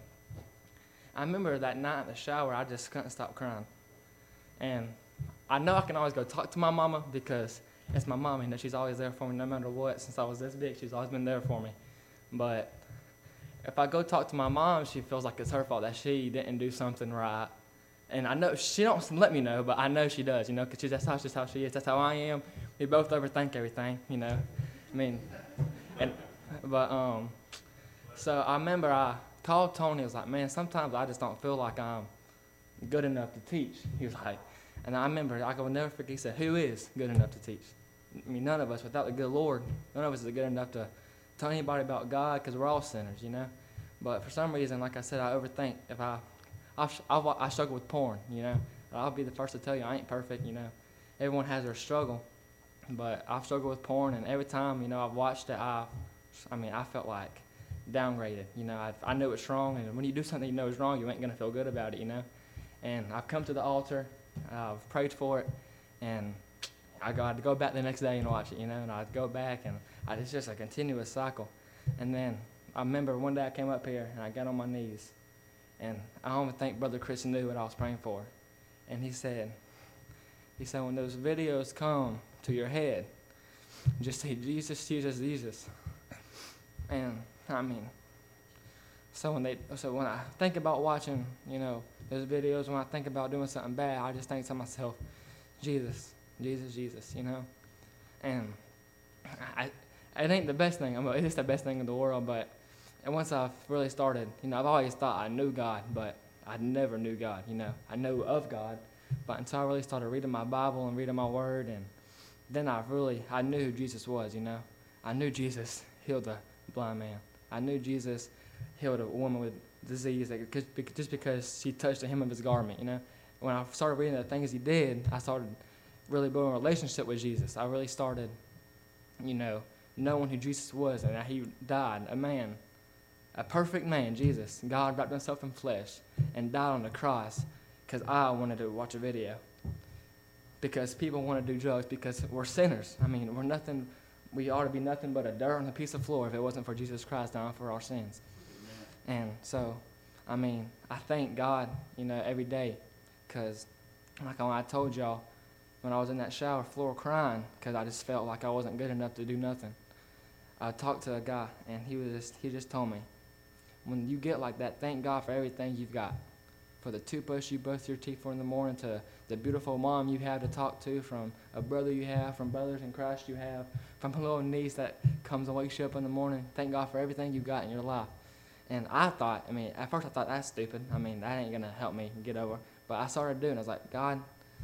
I remember that night in the shower, I just couldn't stop crying. And I know I can always go talk to my mama because it's my mom, and she's always there for me no matter what. Since I was this big, she's always been there for me. But if I go talk to my mom, she feels like it's her fault that she didn't do something right. And I know she don't let me know, but I know she does, you know, because that's how, just how she is. That's how I am. We both overthink everything, you know. I mean, and but um, so I remember I called Tony. I was like, man, sometimes I just don't feel like I'm good enough to teach. He was like, and I remember I will never forget. He said, who is good enough to teach? I mean, none of us, without the good Lord, none of us is good enough to tell anybody about God, because we're all sinners, you know. But for some reason, like I said, I overthink. If I, I, I, I struggle with porn, you know. I'll be the first to tell you I ain't perfect, you know. Everyone has their struggle, but I've struggled with porn, and every time, you know, I've watched it, I, I mean, I felt like downgraded, you know. I, I know it's wrong, and when you do something you know is wrong, you ain't gonna feel good about it, you know. And I've come to the altar, I've prayed for it, and I got to go back the next day and watch it, you know. And I'd go back, and I, it's just a continuous cycle. And then I remember one day I came up here and I got on my knees, and I don't think Brother Chris knew what I was praying for. And he said, he said, when those videos come to your head, just say, Jesus, Jesus, Jesus. And I mean, so when they, so when I think about watching, you know, those videos, when I think about doing something bad, I just think to myself, Jesus, Jesus, Jesus, you know. And I, it ain't the best thing. I mean, it's the best thing in the world, but and once I really started, you know, I've always thought I knew God, but I never knew God, you know. I knew of God, but until I really started reading my Bible and reading my Word, and then I really, I knew who Jesus was, you know. I knew Jesus healed a blind man. I knew Jesus healed a woman with disease that, just because she touched the hem of his garment, you know. When I started reading the things he did, I started really building a relationship with Jesus. I really started, you know, knowing who Jesus was and that he died, a man, a perfect man, Jesus. God wrapped himself in flesh and died on the cross because I wanted to watch a video. Because people want to do drugs because we're sinners. I mean, we're nothing, we ought to be nothing but a dirt on a piece of floor if it wasn't for Jesus Christ dying for our sins. Amen. And so, I mean, I thank God, you know, every day because, like I told y'all, when I was in that shower floor crying because I just felt like I wasn't good enough to do nothing, I talked to a guy, and he was just, he just told me, when you get like that, thank God for everything you've got. For the toothbrush you brush your teeth for in the morning, to the beautiful mom you have to talk to, from a brother you have, from brothers in Christ you have, from a little niece that comes and wakes you up in the morning. Thank God for everything you've got in your life. And I thought, I mean, at first I thought, that's stupid. I mean, that ain't going to help me get over. But I started doing it. I was like, God,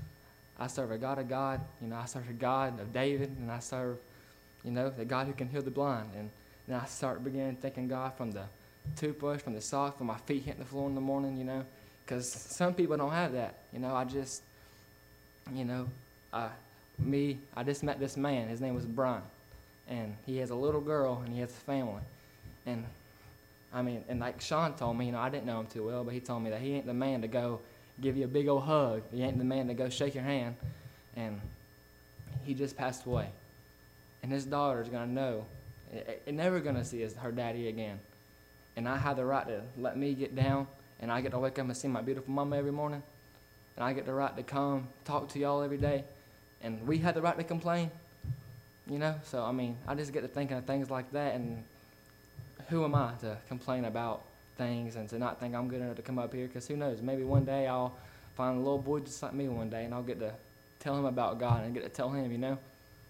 I serve a God of God. You know, I serve a God of David, and I serve, you know, the God who can heal the blind. And then I started beginning thanking God from the toothbrush, from the socks, from my feet hitting the floor in the morning, you know. Because some people don't have that. You know, I just, you know, uh, me, I just met this man. His name was Brian. And he has a little girl, and he has a family. And, I mean, and like Sean told me, you know, I didn't know him too well, but he told me that he ain't the man to go give you a big old hug. He ain't the man to go shake your hand. And he just passed away. And his daughter's going to know, it, it never going to see his, her daddy again. And I have the right to let me get down, and I get to wake up and see my beautiful mama every morning. And I get the right to come talk to y'all every day. And we have the right to complain, you know. So, I mean, I just get to thinking of things like that. And who am I to complain about things and to not think I'm good enough to come up here? Because who knows, maybe one day I'll find a little boy just like me one day, and I'll get to tell him about God and get to tell him, you know.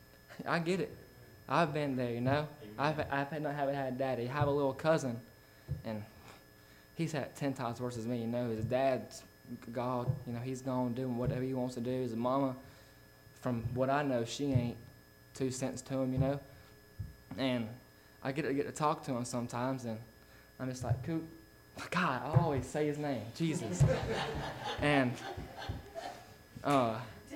I get it. I've been there, you know. I've, I've not haven't had a daddy. I have a little cousin, and he's had it ten times worse than me, you know. His dad's God, you know, he's gone doing whatever he wants to do. His mama, from what I know, she ain't two cents to him, you know. And I get to get to talk to him sometimes, and I'm just like, Coop, God, I always say his name, Jesus. And uh,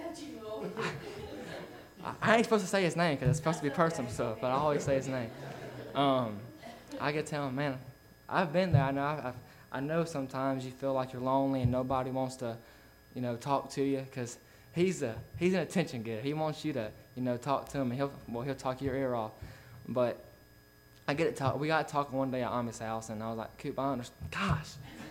I, I ain't supposed to say his name because it's supposed to be personal stuff, but I always say his name. Um, I get to tell him, man, I've been there. I know. I've, I've, I know sometimes you feel like you're lonely and nobody wants to, you know, talk to you because he's a he's an attention getter. He wants you to, you know, talk to him, and he'll well he'll talk your ear off. But I get to talk. We got to talk one day at Ami's house, and I was like, Coop, I understand. Gosh.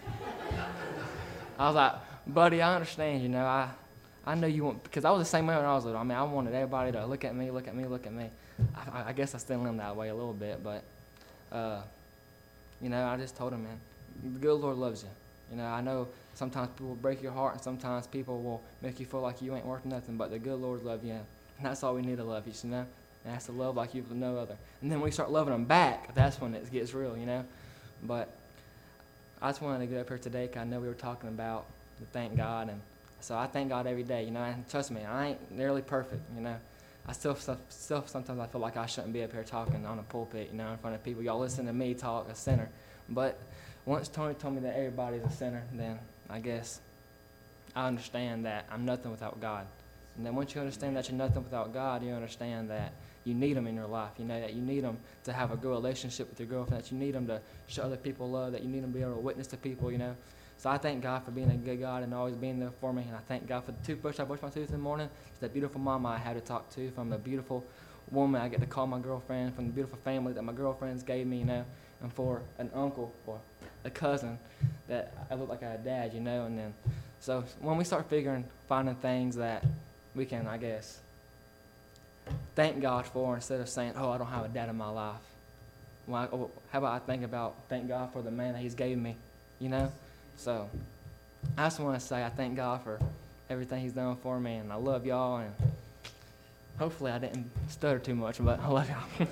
I was like, buddy, I understand. You know, I I know you want, because I was the same way when I was little. I mean, I wanted everybody to look at me, look at me, look at me. I, I guess I still am that way a little bit, but. Uh, You know, I just told him, man, the good Lord loves you. You know, I know sometimes people will break your heart, and sometimes people will make you feel like you ain't worth nothing, but the good Lord loves you. And that's all we need to love you, you know? And that's to love like you no other. And then when we start loving them back, that's when it gets real, you know? But I just wanted to get up here today because I know we were talking about the thank God. And so I thank God every day, you know? And trust me, I ain't nearly perfect, you know? I still, still sometimes I feel like I shouldn't be up here talking on a pulpit, you know, in front of people. Y'all listen to me talk a sinner. But once Tony told me that everybody's a sinner, then I guess I understand that I'm nothing without God. And then once you understand that you're nothing without God, you understand that you need Him in your life. You know, that you need Him to have a good relationship with your girlfriend, that you need Him to show other people love, that you need Him to be able to witness to people, you know. So I thank God for being a good God and always being there for me. And I thank God for the toothbrush I brush my teeth in the morning. It's that beautiful mama I had to talk to, from the beautiful woman I get to call my girlfriend, from the beautiful family that my girlfriends gave me, you know, and for an uncle or a cousin that I look like I had a dad, you know. And then, so when we start figuring, finding things that we can, I guess, thank God for instead of saying, oh, I don't have a dad in my life. Well, I, oh, how about I think about, thank God for the man that He's gave me, you know. So I just want to say I thank God for everything He's done for me, and I love y'all, and hopefully I didn't stutter too much, but I love y'all.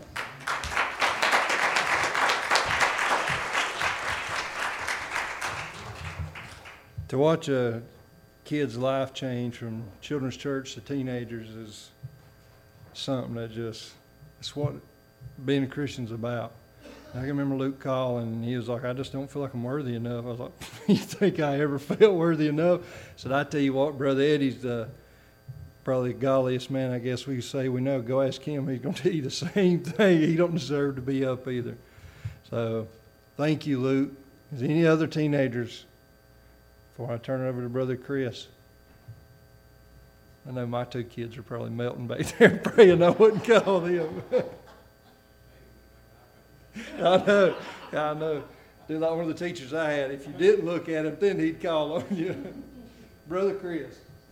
To watch a kid's life change from children's church to teenagers is something that just, it's what being a Christian's about. I can remember Luke calling, and he was like, I just don't feel like I'm worthy enough. I was like, you think I ever felt worthy enough? I said, I tell you what, Brother Eddie's the, probably the godliest man I guess we say we know. Go ask him. He's going to tell you the same thing. He don't deserve to be up either. So thank you, Luke. Is there any other teenagers before I turn it over to Brother Chris? I know my two kids are probably melting back there praying I wouldn't call them. I know, I know. Do like one of the teachers I had. If you didn't look at him, then he'd call on you. Brother Chris.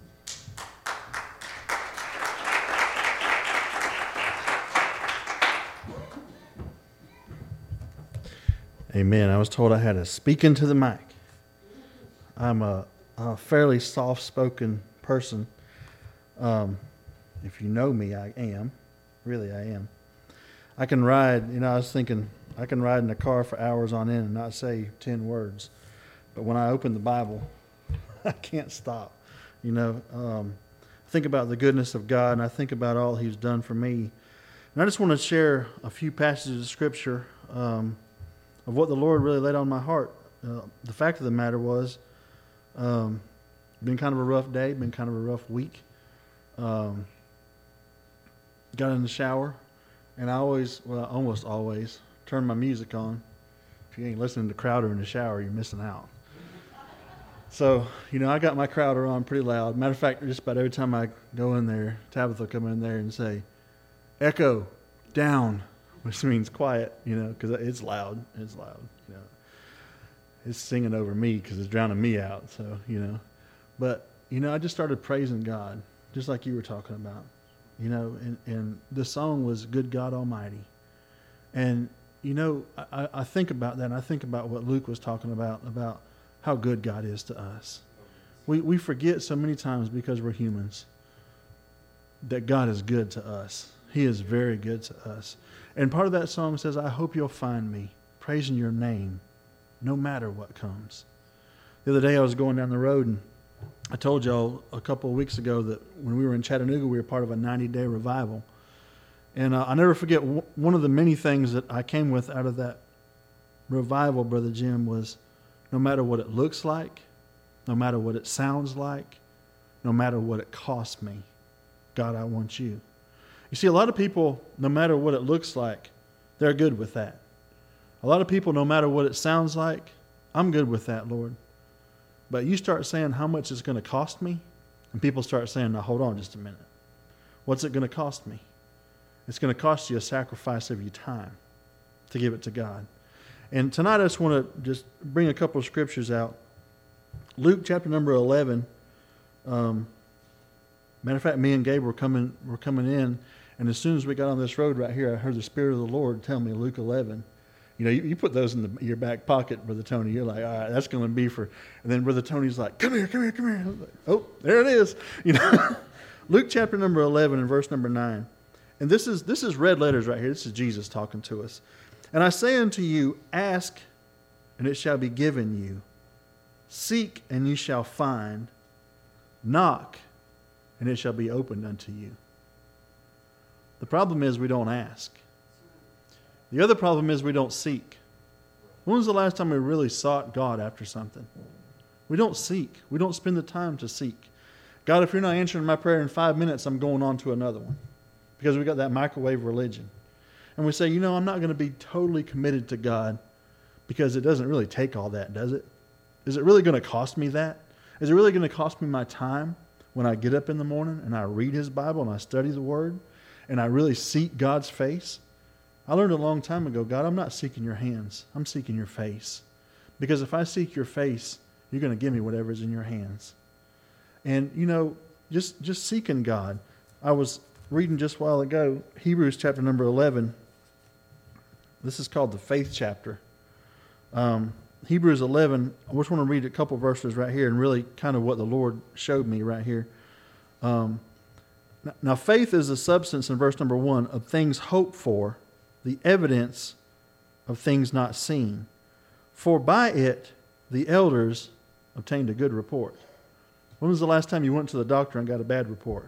Amen. I was told I had to speak into the mic. I'm a, a fairly soft-spoken person. Um, if you know me, I am. Really, I am. I can ride, you know, I was thinking, I can ride in a car for hours on end and not say ten words. But when I open the Bible, I can't stop. You know, um, I think about the goodness of God, and I think about all He's done for me. And I just want to share a few passages of Scripture um, of what the Lord really laid on my heart. Uh, the fact of the matter was, um, been kind of a rough day, been kind of a rough week. Um, got in the shower. And I always, well, almost always, turn my music on. If you ain't listening to Crowder in the shower, you're missing out. So, you know, I got my Crowder on pretty loud. Matter of fact, just about every time I go in there, Tabitha will come in there and say, echo, down, which means quiet, you know, because it's loud. It's loud, you know. It's singing over me because it's drowning me out, so, you know. But, you know, I just started praising God, just like you were talking about. You know, and, and the song was Good God Almighty. And, you know, I, I think about that, and I think about what Luke was talking about, about how good God is to us. We we forget so many times because we're humans that God is good to us. He is very good to us. And part of that song says, I hope you'll find me praising your name no matter what comes. The other day I was going down the road, and I told y'all a couple of weeks ago that when we were in Chattanooga, we were part of a ninety-day revival. And uh, I'll never forget, w- one of the many things that I came with out of that revival, Brother Jim, was no matter what it looks like, no matter what it sounds like, no matter what it costs me, God, I want you. You see, a lot of people, no matter what it looks like, they're good with that. A lot of people, no matter what it sounds like, I'm good with that, Lord. But you start saying how much it's going to cost me, and people start saying, now hold on just a minute. What's it going to cost me? It's going to cost you a sacrifice of your time to give it to God. And tonight I just want to just bring a couple of scriptures out. Luke chapter number eleven. Um, matter of fact, me and Gabe were coming, were coming in, and as soon as we got on this road right here, I heard the Spirit of the Lord tell me Luke eleven. You know, you, you put those in the, your back pocket, Brother Tony. You're like, all right, that's going to be for... And then Brother Tony's like, come here, come here, come here. I was like, oh, there it is. You know, Luke chapter number eleven and verse number nine. And this is this is red letters right here. This is Jesus talking to us. And I say unto you, ask, and it shall be given you. Seek, and you shall find. Knock, and it shall be opened unto you. The problem is we don't ask. The other problem is we don't seek. When was the last time we really sought God after something? We don't seek. We don't spend the time to seek. God, if you're not answering my prayer in five minutes, I'm going on to another one. Because we got that microwave religion. And we say, you know, I'm not going to be totally committed to God because it doesn't really take all that, does it? Is it really going to cost me that? Is it really going to cost me my time when I get up in the morning and I read His Bible and I study the Word and I really seek God's face? I learned a long time ago, God, I'm not seeking your hands. I'm seeking your face. Because if I seek your face, you're going to give me whatever's in your hands. And, you know, just, just seeking God. I was reading just a while ago, Hebrews chapter number eleven. This is called the faith chapter. Um, Hebrews eleven, I just want to read a couple verses right here and really kind of what the Lord showed me right here. Um, Now, faith is the substance, in verse number one, of things hoped for, the evidence of things not seen. For by it the elders obtained a good report. When was the last time you went to the doctor and got a bad report?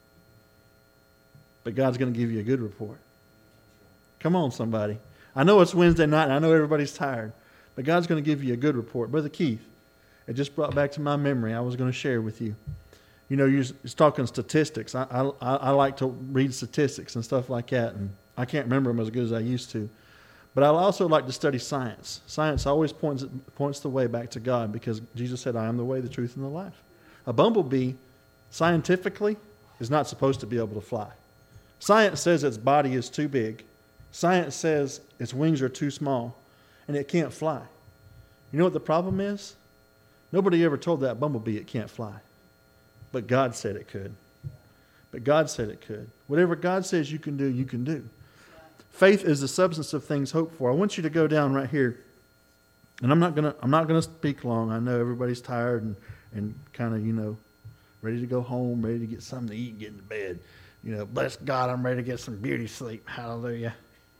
But God's going to give you a good report. Come on, somebody. I know it's Wednesday night, and I know everybody's tired, but God's going to give you a good report. Brother Keith, it just brought back to my memory. I was going to share with you. You know, you're talking statistics. I, I, I like to read statistics and stuff like that, and I can't remember them as good as I used to. But I also like to study science. Science always points points the way back to God, because Jesus said, I am the way, the truth, and the life. A bumblebee, scientifically, is not supposed to be able to fly. Science says its body is too big. Science says its wings are too small, and it can't fly. You know what the problem is? Nobody ever told that bumblebee it can't fly. But God said it could. But God said it could. Whatever God says you can do, you can do. Faith is the substance of things hoped for. I want you to go down right here. And I'm not gonna I'm not gonna speak long. I know everybody's tired and, and kind of, you know, ready to go home, ready to get something to eat and get into bed. You know, bless God, I'm ready to get some beauty sleep. Hallelujah.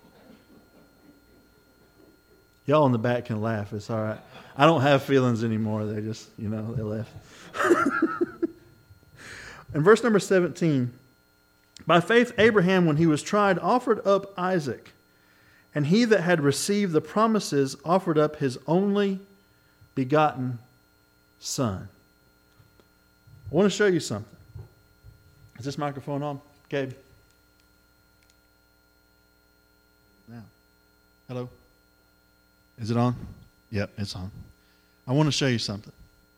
Y'all in the back can laugh. It's all right. I don't have feelings anymore. They just, you know, they left. In verse number seventeen, by faith Abraham, when he was tried, offered up Isaac. And he that had received the promises offered up his only begotten son. I want to show you something. Is this microphone on, Gabe? Now. Hello? Is it on? Yep, it's on. I want to show you something.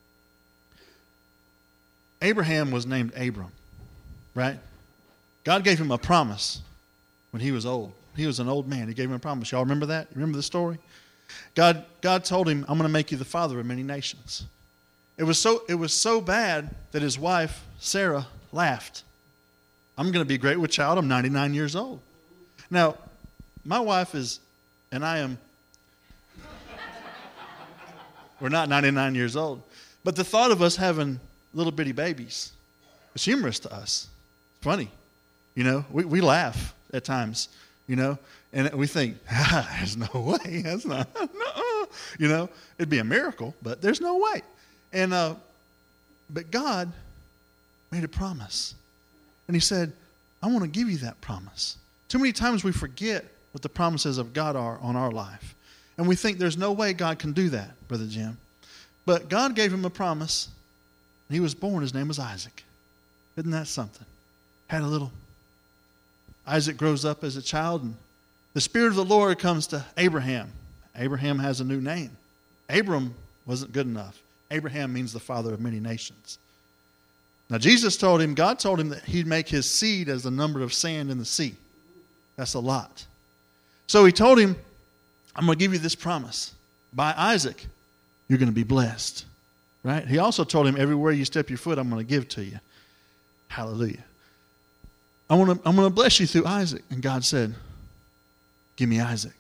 Abraham was named Abram, right? God gave him a promise when he was old. He was an old man. He gave him a promise. Y'all remember that? Remember the story? God, God told him, I'm going to make you the father of many nations. It was so, it was so bad that his wife, Sarah, laughed. I'm going to be great with child. I'm ninety-nine years old. Now, my wife is, and I am, we're not ninety-nine years old. But the thought of us having little bitty babies, it's humorous to us. It's funny. You know, we, we laugh at times, you know, and we think, ah, there's no way. That's not, no. You know, it'd be a miracle, but there's no way. And, uh, but God made a promise. And he said, I want to give you that promise. Too many times we forget what the promises of God are on our life. And we think there's no way God can do that, Brother Jim. But God gave him a promise. And he was born. His name was Isaac. Isn't that something? Had a little. Isaac grows up as a child, and the Spirit of the Lord comes to Abraham. Abraham has a new name. Abram wasn't good enough. Abraham means the father of many nations. Now, Jesus told him, God told him that he'd make his seed as the number of sand in the sea. That's a lot. So he told him, I'm going to give you this promise. By Isaac, you're going to be blessed. Right? He also told him, everywhere you step your foot, I'm going to give to you. Hallelujah. I want to, I'm going to bless you through Isaac. And God said, give me Isaac.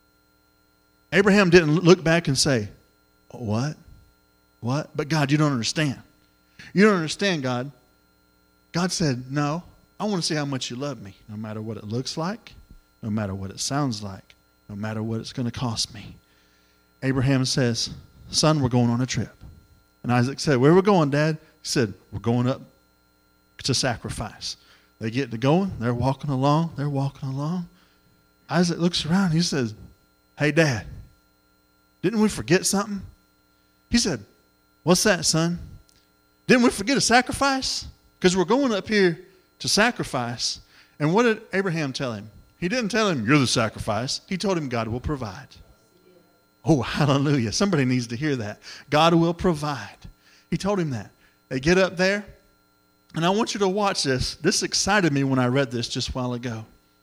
Abraham didn't look back and say, what? What? But God, you don't understand. You don't understand, God. God said, no, I want to see how much you love me, no matter what it looks like, no matter what it sounds like, no matter what it's going to cost me. Abraham says, son, we're going on a trip. And Isaac said, where are we going, Dad? He said, we're going up to sacrifice. They get to going. They're walking along. They're walking along. Isaac looks around. He says, hey, Dad, didn't we forget something? He said, what's that, son? Didn't we forget a sacrifice? Because we're going up here to sacrifice. And what did Abraham tell him? He didn't tell him, you're the sacrifice. He told him God will provide. Oh, hallelujah. Somebody needs to hear that. God will provide. He told him that. They get up there. And I want you to watch this. This excited me when I read this just a while ago.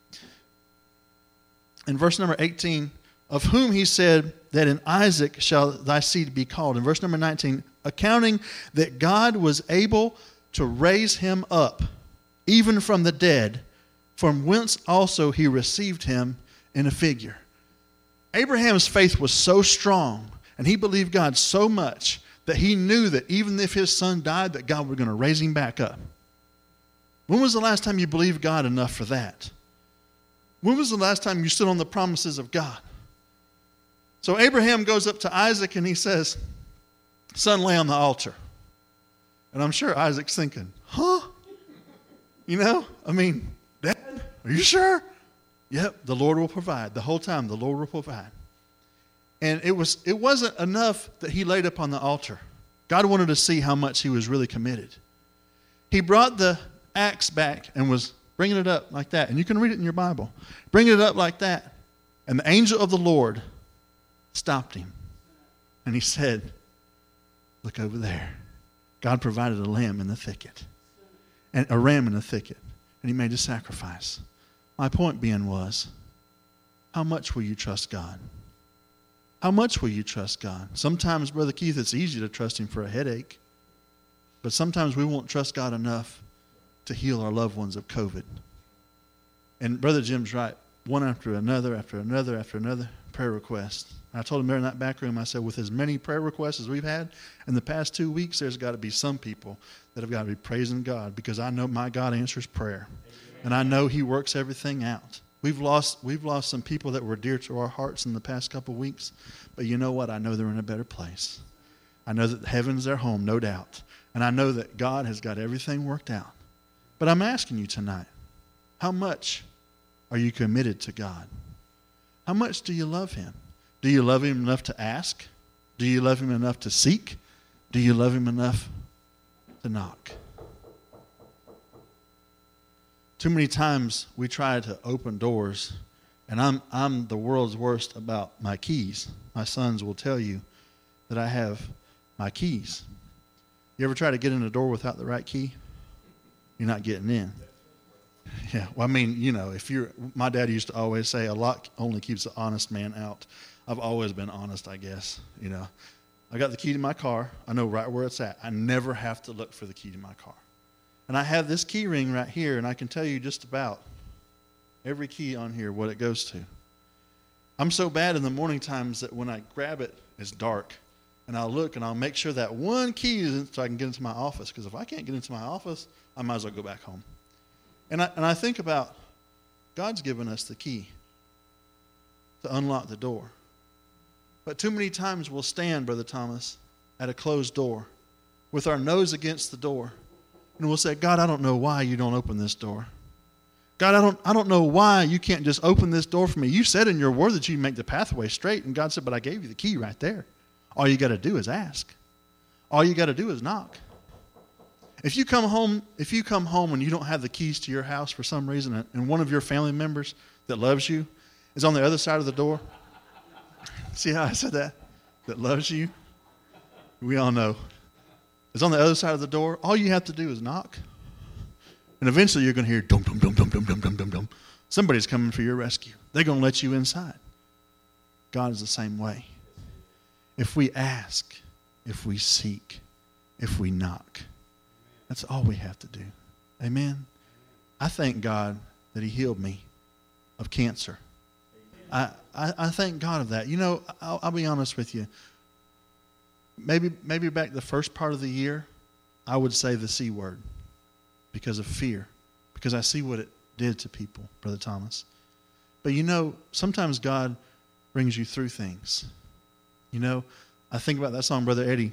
In verse number eighteen, of whom he said that in Isaac shall thy seed be called. In verse number nineteen, accounting that God was able to raise him up, even from the dead, from whence also he received him in a figure. Abraham's faith was so strong, and he believed God so much, that he knew that even if his son died, that God was going to raise him back up. When was the last time you believed God enough for that? When was the last time you stood on the promises of God? So Abraham goes up to Isaac and he says, son, lay on the altar. And I'm sure Isaac's thinking, huh? You know, I mean, Dad, are you sure? Yep, the Lord will provide. The whole time, the Lord will provide. And it, was, it wasn't enough that he laid up on the altar. God wanted to see how much he was really committed. He brought the axe back and was bringing it up like that. And you can read it in your Bible. Bringing it up like that. And the angel of the Lord stopped him. And he said, look over there. God provided a lamb in the thicket. And a ram in the thicket. And he made a sacrifice. My point being was, how much will you trust God? How much will you trust God? Sometimes, Brother Keith, it's easy to trust him for a headache. But sometimes we won't trust God enough to heal our loved ones of COVID. And Brother Jim's right. One after another, after another, after another prayer request. And I told him there in that back room, I said, with as many prayer requests as we've had in the past two weeks, there's got to be some people that have got to be praising God, because I know my God answers prayer. Amen. And I know he works everything out. We've lost, we've lost some people that were dear to our hearts in the past couple of weeks. But you know what? I know they're in a better place. I know that heaven's their home, no doubt. And I know that God has got everything worked out. But I'm asking you tonight, how much are you committed to God? How much do you love him? Do you love him enough to ask? Do you love him enough to seek? Do you love him enough to knock? Too many times we try to open doors, and I'm, I'm the world's worst about my keys. My sons will tell you that I have my keys. You ever try to get in a door without the right key? You're not getting in. Yeah, well, I mean, you know, if you're, my dad used to always say, a lock only keeps the honest man out. I've always been honest, I guess. You know, I got the key to my car. I know right where it's at. I never have to look for the key to my car. And I have this key ring right here, and I can tell you just about every key on here, what it goes to. I'm so bad in the morning times that when I grab it, it's dark. And I'll look, and I'll make sure that one key is in so I can get into my office. Because if I can't get into my office, I might as well go back home. And I, and I think about God's given us the key to unlock the door. But too many times we'll stand, Brother Thomas, at a closed door with our nose against the door. And we'll say, God, I don't know why you don't open this door. God, I don't, I don't know why you can't just open this door for me. You said in your word that you make the pathway straight. And God said, but I gave you the key right there. All you got to do is ask. All you got to do is knock. If you come home, if you come home and you don't have the keys to your house for some reason, and one of your family members that loves you is on the other side of the door, see how I said that? That loves you? We all know. Is on the other side of the door. All you have to do is knock. And eventually you're going to hear dum, dum, dum, dum, dum, dum, dum, dum, dum. Somebody's coming for your rescue. They're going to let you inside. God is the same way. If we ask, if we seek, if we knock, that's all we have to do. Amen? I thank God that he healed me of cancer. I, I, I thank God of that. You know, I'll, I'll be honest with you. Maybe, maybe back the first part of the year, I would say the C word because of fear, because I see what it did to people, Brother Thomas. But you know, sometimes God brings you through things. You know, I think about that song Brother Eddie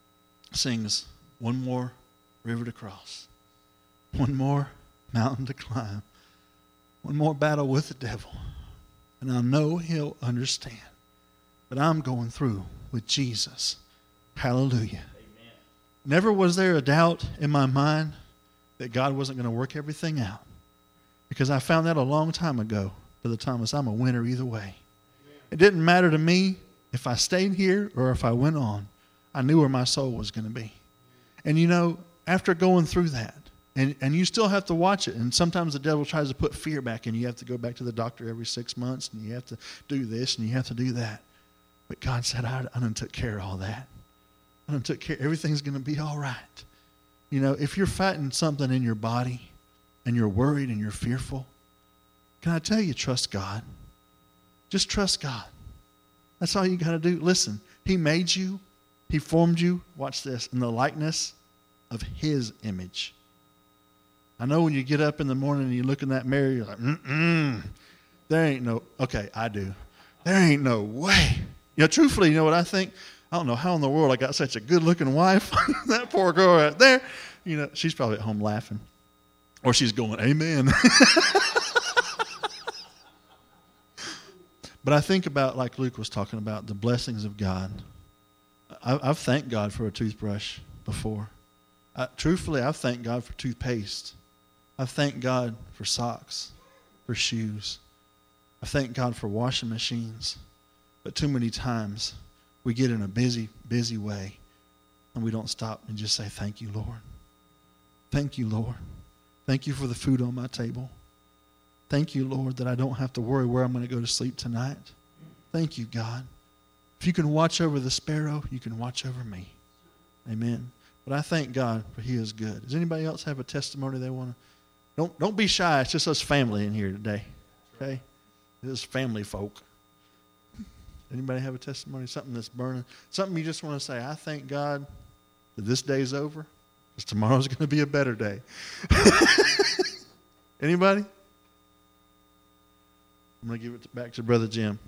sings, one more river to cross, one more mountain to climb, one more battle with the devil, and I know he'll understand. But I'm going through with Jesus. Hallelujah. Amen. Never was there a doubt in my mind that God wasn't going to work everything out, because I found that a long time ago, Brother Thomas. I'm a winner either way. Amen. It didn't matter to me if I stayed here or if I went on. I knew where my soul was going to be. And you know, after going through that, and, and you still have to watch it, and sometimes the devil tries to put fear back in. You have to go back to the doctor every six months, and you have to do this, and you have to do that. But God said, I, I done took care of all that. I done took care. Everything's going to be all right. You know, if you're fighting something in your body, and you're worried and you're fearful, can I tell you, trust God. Just trust God. That's all you got to do. Listen, he made you. He formed you, watch this, in the likeness of his image. I know when you get up in the morning and you look in that mirror, you're like, mm-mm, there ain't no, okay, I do. There ain't no way. You know, truthfully, you know what I think? I don't know how in the world I got such a good-looking wife. That poor girl right there. You know, she's probably at home laughing. Or she's going, amen. But I think about, like Luke was talking about, the blessings of God. I, I've thanked God for a toothbrush before. I, truthfully, I've thanked God for toothpaste. I've thanked God for socks, for shoes. I've thanked God for washing machines. But too many times we get in a busy, busy way and we don't stop and just say, thank you, Lord. Thank you, Lord. Thank you for the food on my table. Thank you, Lord, that I don't have to worry where I'm going to go to sleep tonight. Thank you, God. If you can watch over the sparrow, you can watch over me. Amen. But I thank God for He is good. Does anybody else have a testimony they want to? Don't, don't be shy. It's just us family in here today. Okay? This is family folk. Anybody have a testimony? Something that's burning? Something you just want to say, I thank God that this day's over, because tomorrow's going to be a better day. Anybody? I'm going to give it back to Brother Jim.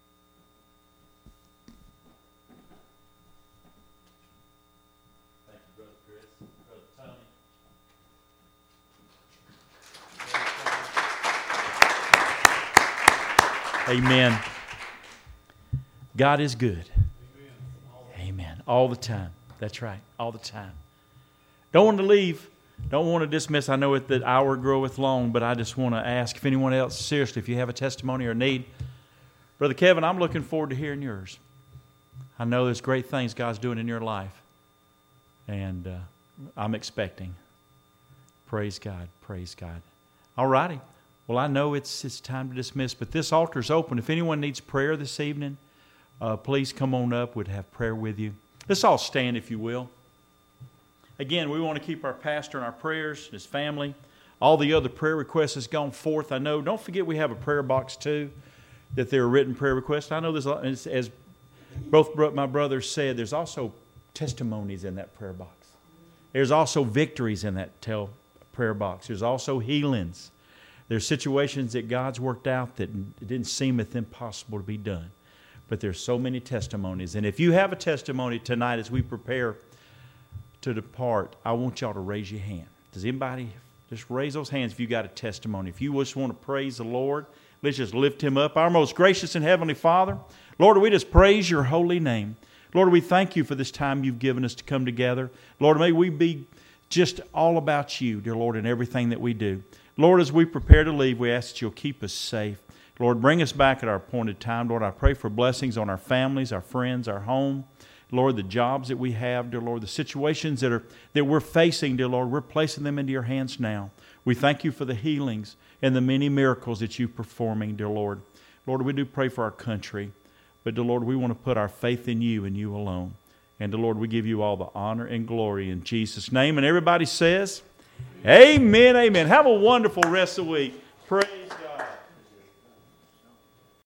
Thank you, Brother Chris. Brother Tony. Amen. God is good. Amen. All the time. That's right. All the time. Don't want to leave. Don't want to dismiss. I know it, the hour groweth long, but I just want to ask if anyone else, seriously, if you have a testimony or need. Brother Kevin, I'm looking forward to hearing yours. I know there's great things God's doing in your life, and uh, I'm expecting. Praise God. Praise God. All righty. Well, I know it's it's time to dismiss, but this altar's open. If anyone needs prayer this evening, uh, please come on up. We'd have prayer with you. Let's all stand, if you will. Again, we want to keep our pastor in our prayers, his family. All the other prayer requests has gone forth. I know, don't forget we have a prayer box too, that there are written prayer requests. I know there's, as both my brothers said, there's also testimonies in that prayer box. There's also victories in that tel- prayer box. There's also healings. There's situations that God's worked out that it didn't seem impossible to be done. But there's so many testimonies. And if you have a testimony tonight as we prepare to depart, I want y'all to raise your hand. Does anybody just raise those hands if you got a testimony? If you just want to praise the Lord, let's just lift Him up. Our most gracious and heavenly Father, Lord, we just praise Your holy name. Lord, we thank You for this time You've given us to come together. Lord, may we be just all about You, dear Lord, in everything that we do. Lord, as we prepare to leave, we ask that You'll keep us safe. Lord, bring us back at our appointed time. Lord, I pray for blessings on our families, our friends, our home. Lord, the jobs that we have, dear Lord, the situations that are that we're facing, dear Lord, we're placing them into Your hands now. We thank You for the healings and the many miracles that You're performing, dear Lord. Lord, we do pray for our country, but dear Lord, we want to put our faith in You and You alone. And dear Lord, we give You all the honor and glory in Jesus' name. And everybody says, amen, amen. Have a wonderful rest of the week. Praise God.